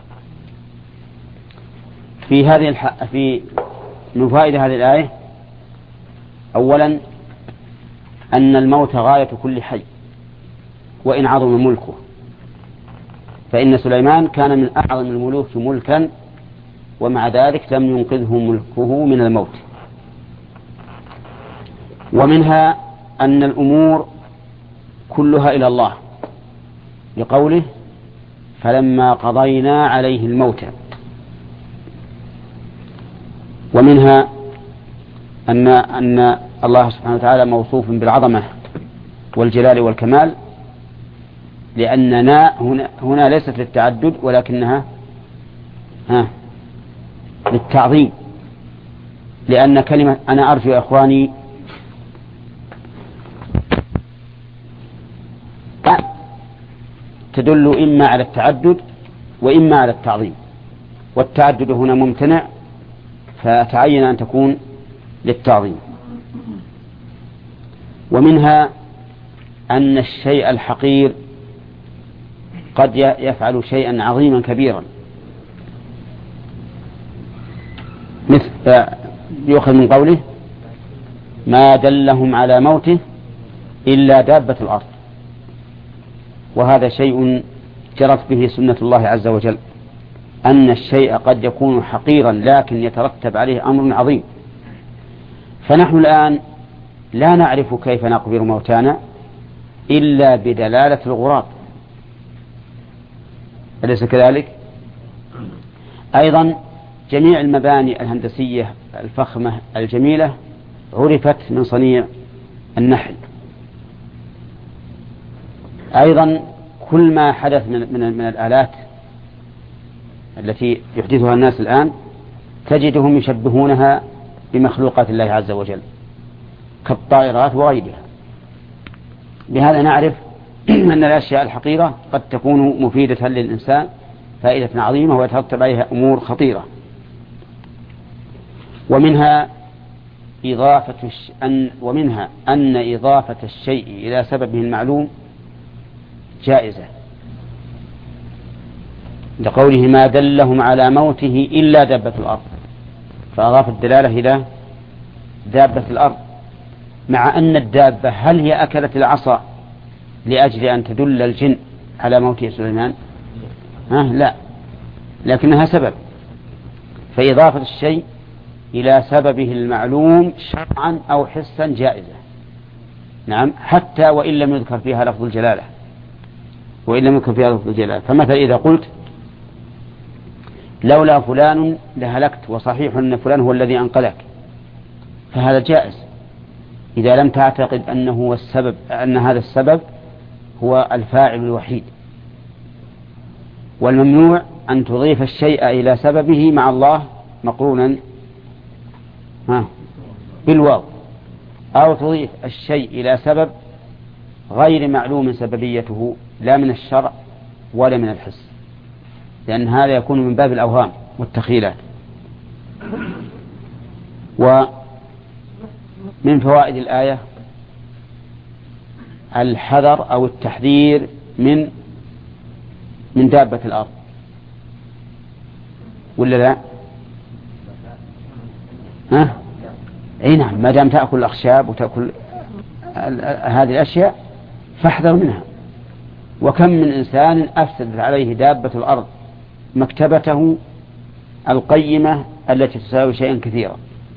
في هذه الح... في من فوائد هذه الآية أولا أن الموت غاية كل حي وإن عظم ملكه، فإن سليمان كان من أعظم الملوك ملكا ومع ذلك لم ينقذه ملكه من الموت. ومنها أن الأمور كلها إلى الله لقوله فلما قضينا عليه الموت. ومنها أن أن الله سبحانه وتعالى موصوف بالعظمة والجلال والكمال، لأننا هنا, هنا ليست للتعدد ولكنها ها للتعظيم، لأن كلمة أنا أرجو يا إخواني تدل إما على التعدد وإما على التعظيم، والتعدد هنا ممتنع فتعين أن تكون للتعظيم. ومنها أن الشيء الحقير قد يفعل شيئا عظيما كبيرا، مثل يؤخذ من قوله ما دلهم على موته إلا دابة الأرض، وهذا شيء جرت به سنة الله عز وجل، أن الشيء قد يكون حقيرا لكن يترتب عليه أمر عظيم. فنحن الآن لا نعرف كيف نقبر موتانا إلا بدلالة الغراب، أليس كذلك؟ أيضا جميع المباني الهندسية الفخمة الجميلة عرفت من صنيع النحل. أيضا كل ما حدث من, من, من الآلات التي يحدثها الناس الآن تجدهم يشبهونها بمخلوقات الله عز وجل كالطائرات وغيرها. بهذا نعرف أن الأشياء الحقيرة قد تكون مفيدة للإنسان فائدة عظيمة ويترتب عليها أمور خطيرة. ومنها إضافة الش... أن... ومنها أن إضافة الشيء إلى سببه المعلوم جائزة، لقوله ما دلهم على موته إلا دابة الأرض، فأضاف الدلالة إلى دابة الأرض، مع أن الدابة هل هي أكلت العصا لأجل أن تدل الجن على موت سليمان؟ ها لا، لكنها سبب. فإضافة الشيء إلى سببه المعلوم شرعا أو حسا جائزة، نعم، حتى وإن لم يذكر فيها لفظ الجلالة، وإن لم يذكر فيها لفظ الجلالة. فمثلا إذا قلت لولا فلان لهلكت، وصحيح أن فلان هو الذي أنقذك، فهذا جائز إذا لم تعتقد أنه هو السبب، أن هذا السبب هو الفاعل الوحيد. والممنوع أن تضيف الشيء إلى سببه مع الله مقرونا ها بالواو، أو تضيف الشيء إلى سبب غير معلوم سببيته لا من الشرع ولا من الحس، لأن هذا يكون من باب الأوهام والتخيلات. ومن فوائد الآية الحذر أو التحذير من من دابة الأرض، ولا لا؟ ها؟ أي نعم، ما دام تأكل الأخشاب وتأكل هذه الأشياء فاحذر منها. وكم من إنسان أفسدت عليه دابة الأرض مكتبته القيمة التي تساوي شيئا كثيرا.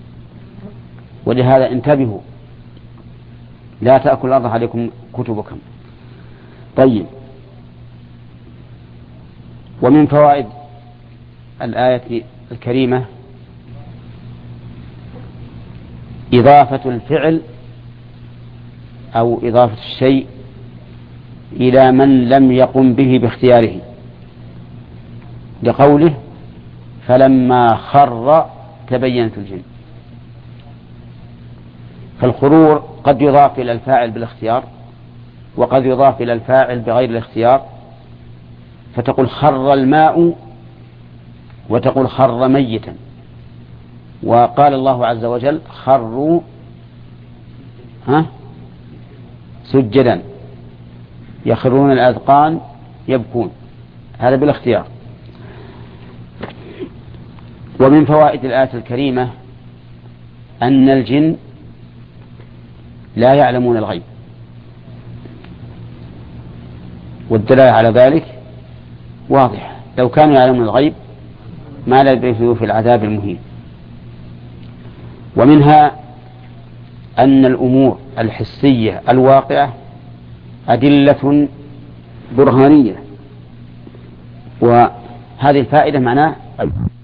ولهذا انتبهوا، لا تأكل الأرض عليكم كتبكم. طيب، ومن فوائد الآية الكريمة إضافة الفعل أو إضافة الشيء إلى من لم يقم به باختياره، لقوله فلما خر تبينت الجن. فالخرور قد يضاف إلى الفاعل بالاختيار، وقد يضاف إلى الفاعل بغير الاختيار، فتقول خر الماء وتقول خر ميتا. وقال الله عز وجل خروا ها سجدا يخرون الأذقان يبكون، هذا بالاختيار. ومن فوائد الآية الكريمة أن الجن لا يعلمون الغيب، والدلالة على ذلك واضحة، لو كانوا يعلمون الغيب ما لبثوا في العذاب المهين. ومنها أن الأمور الحسية الواقعة أدلة برهانية، وهذه الفائدة معناه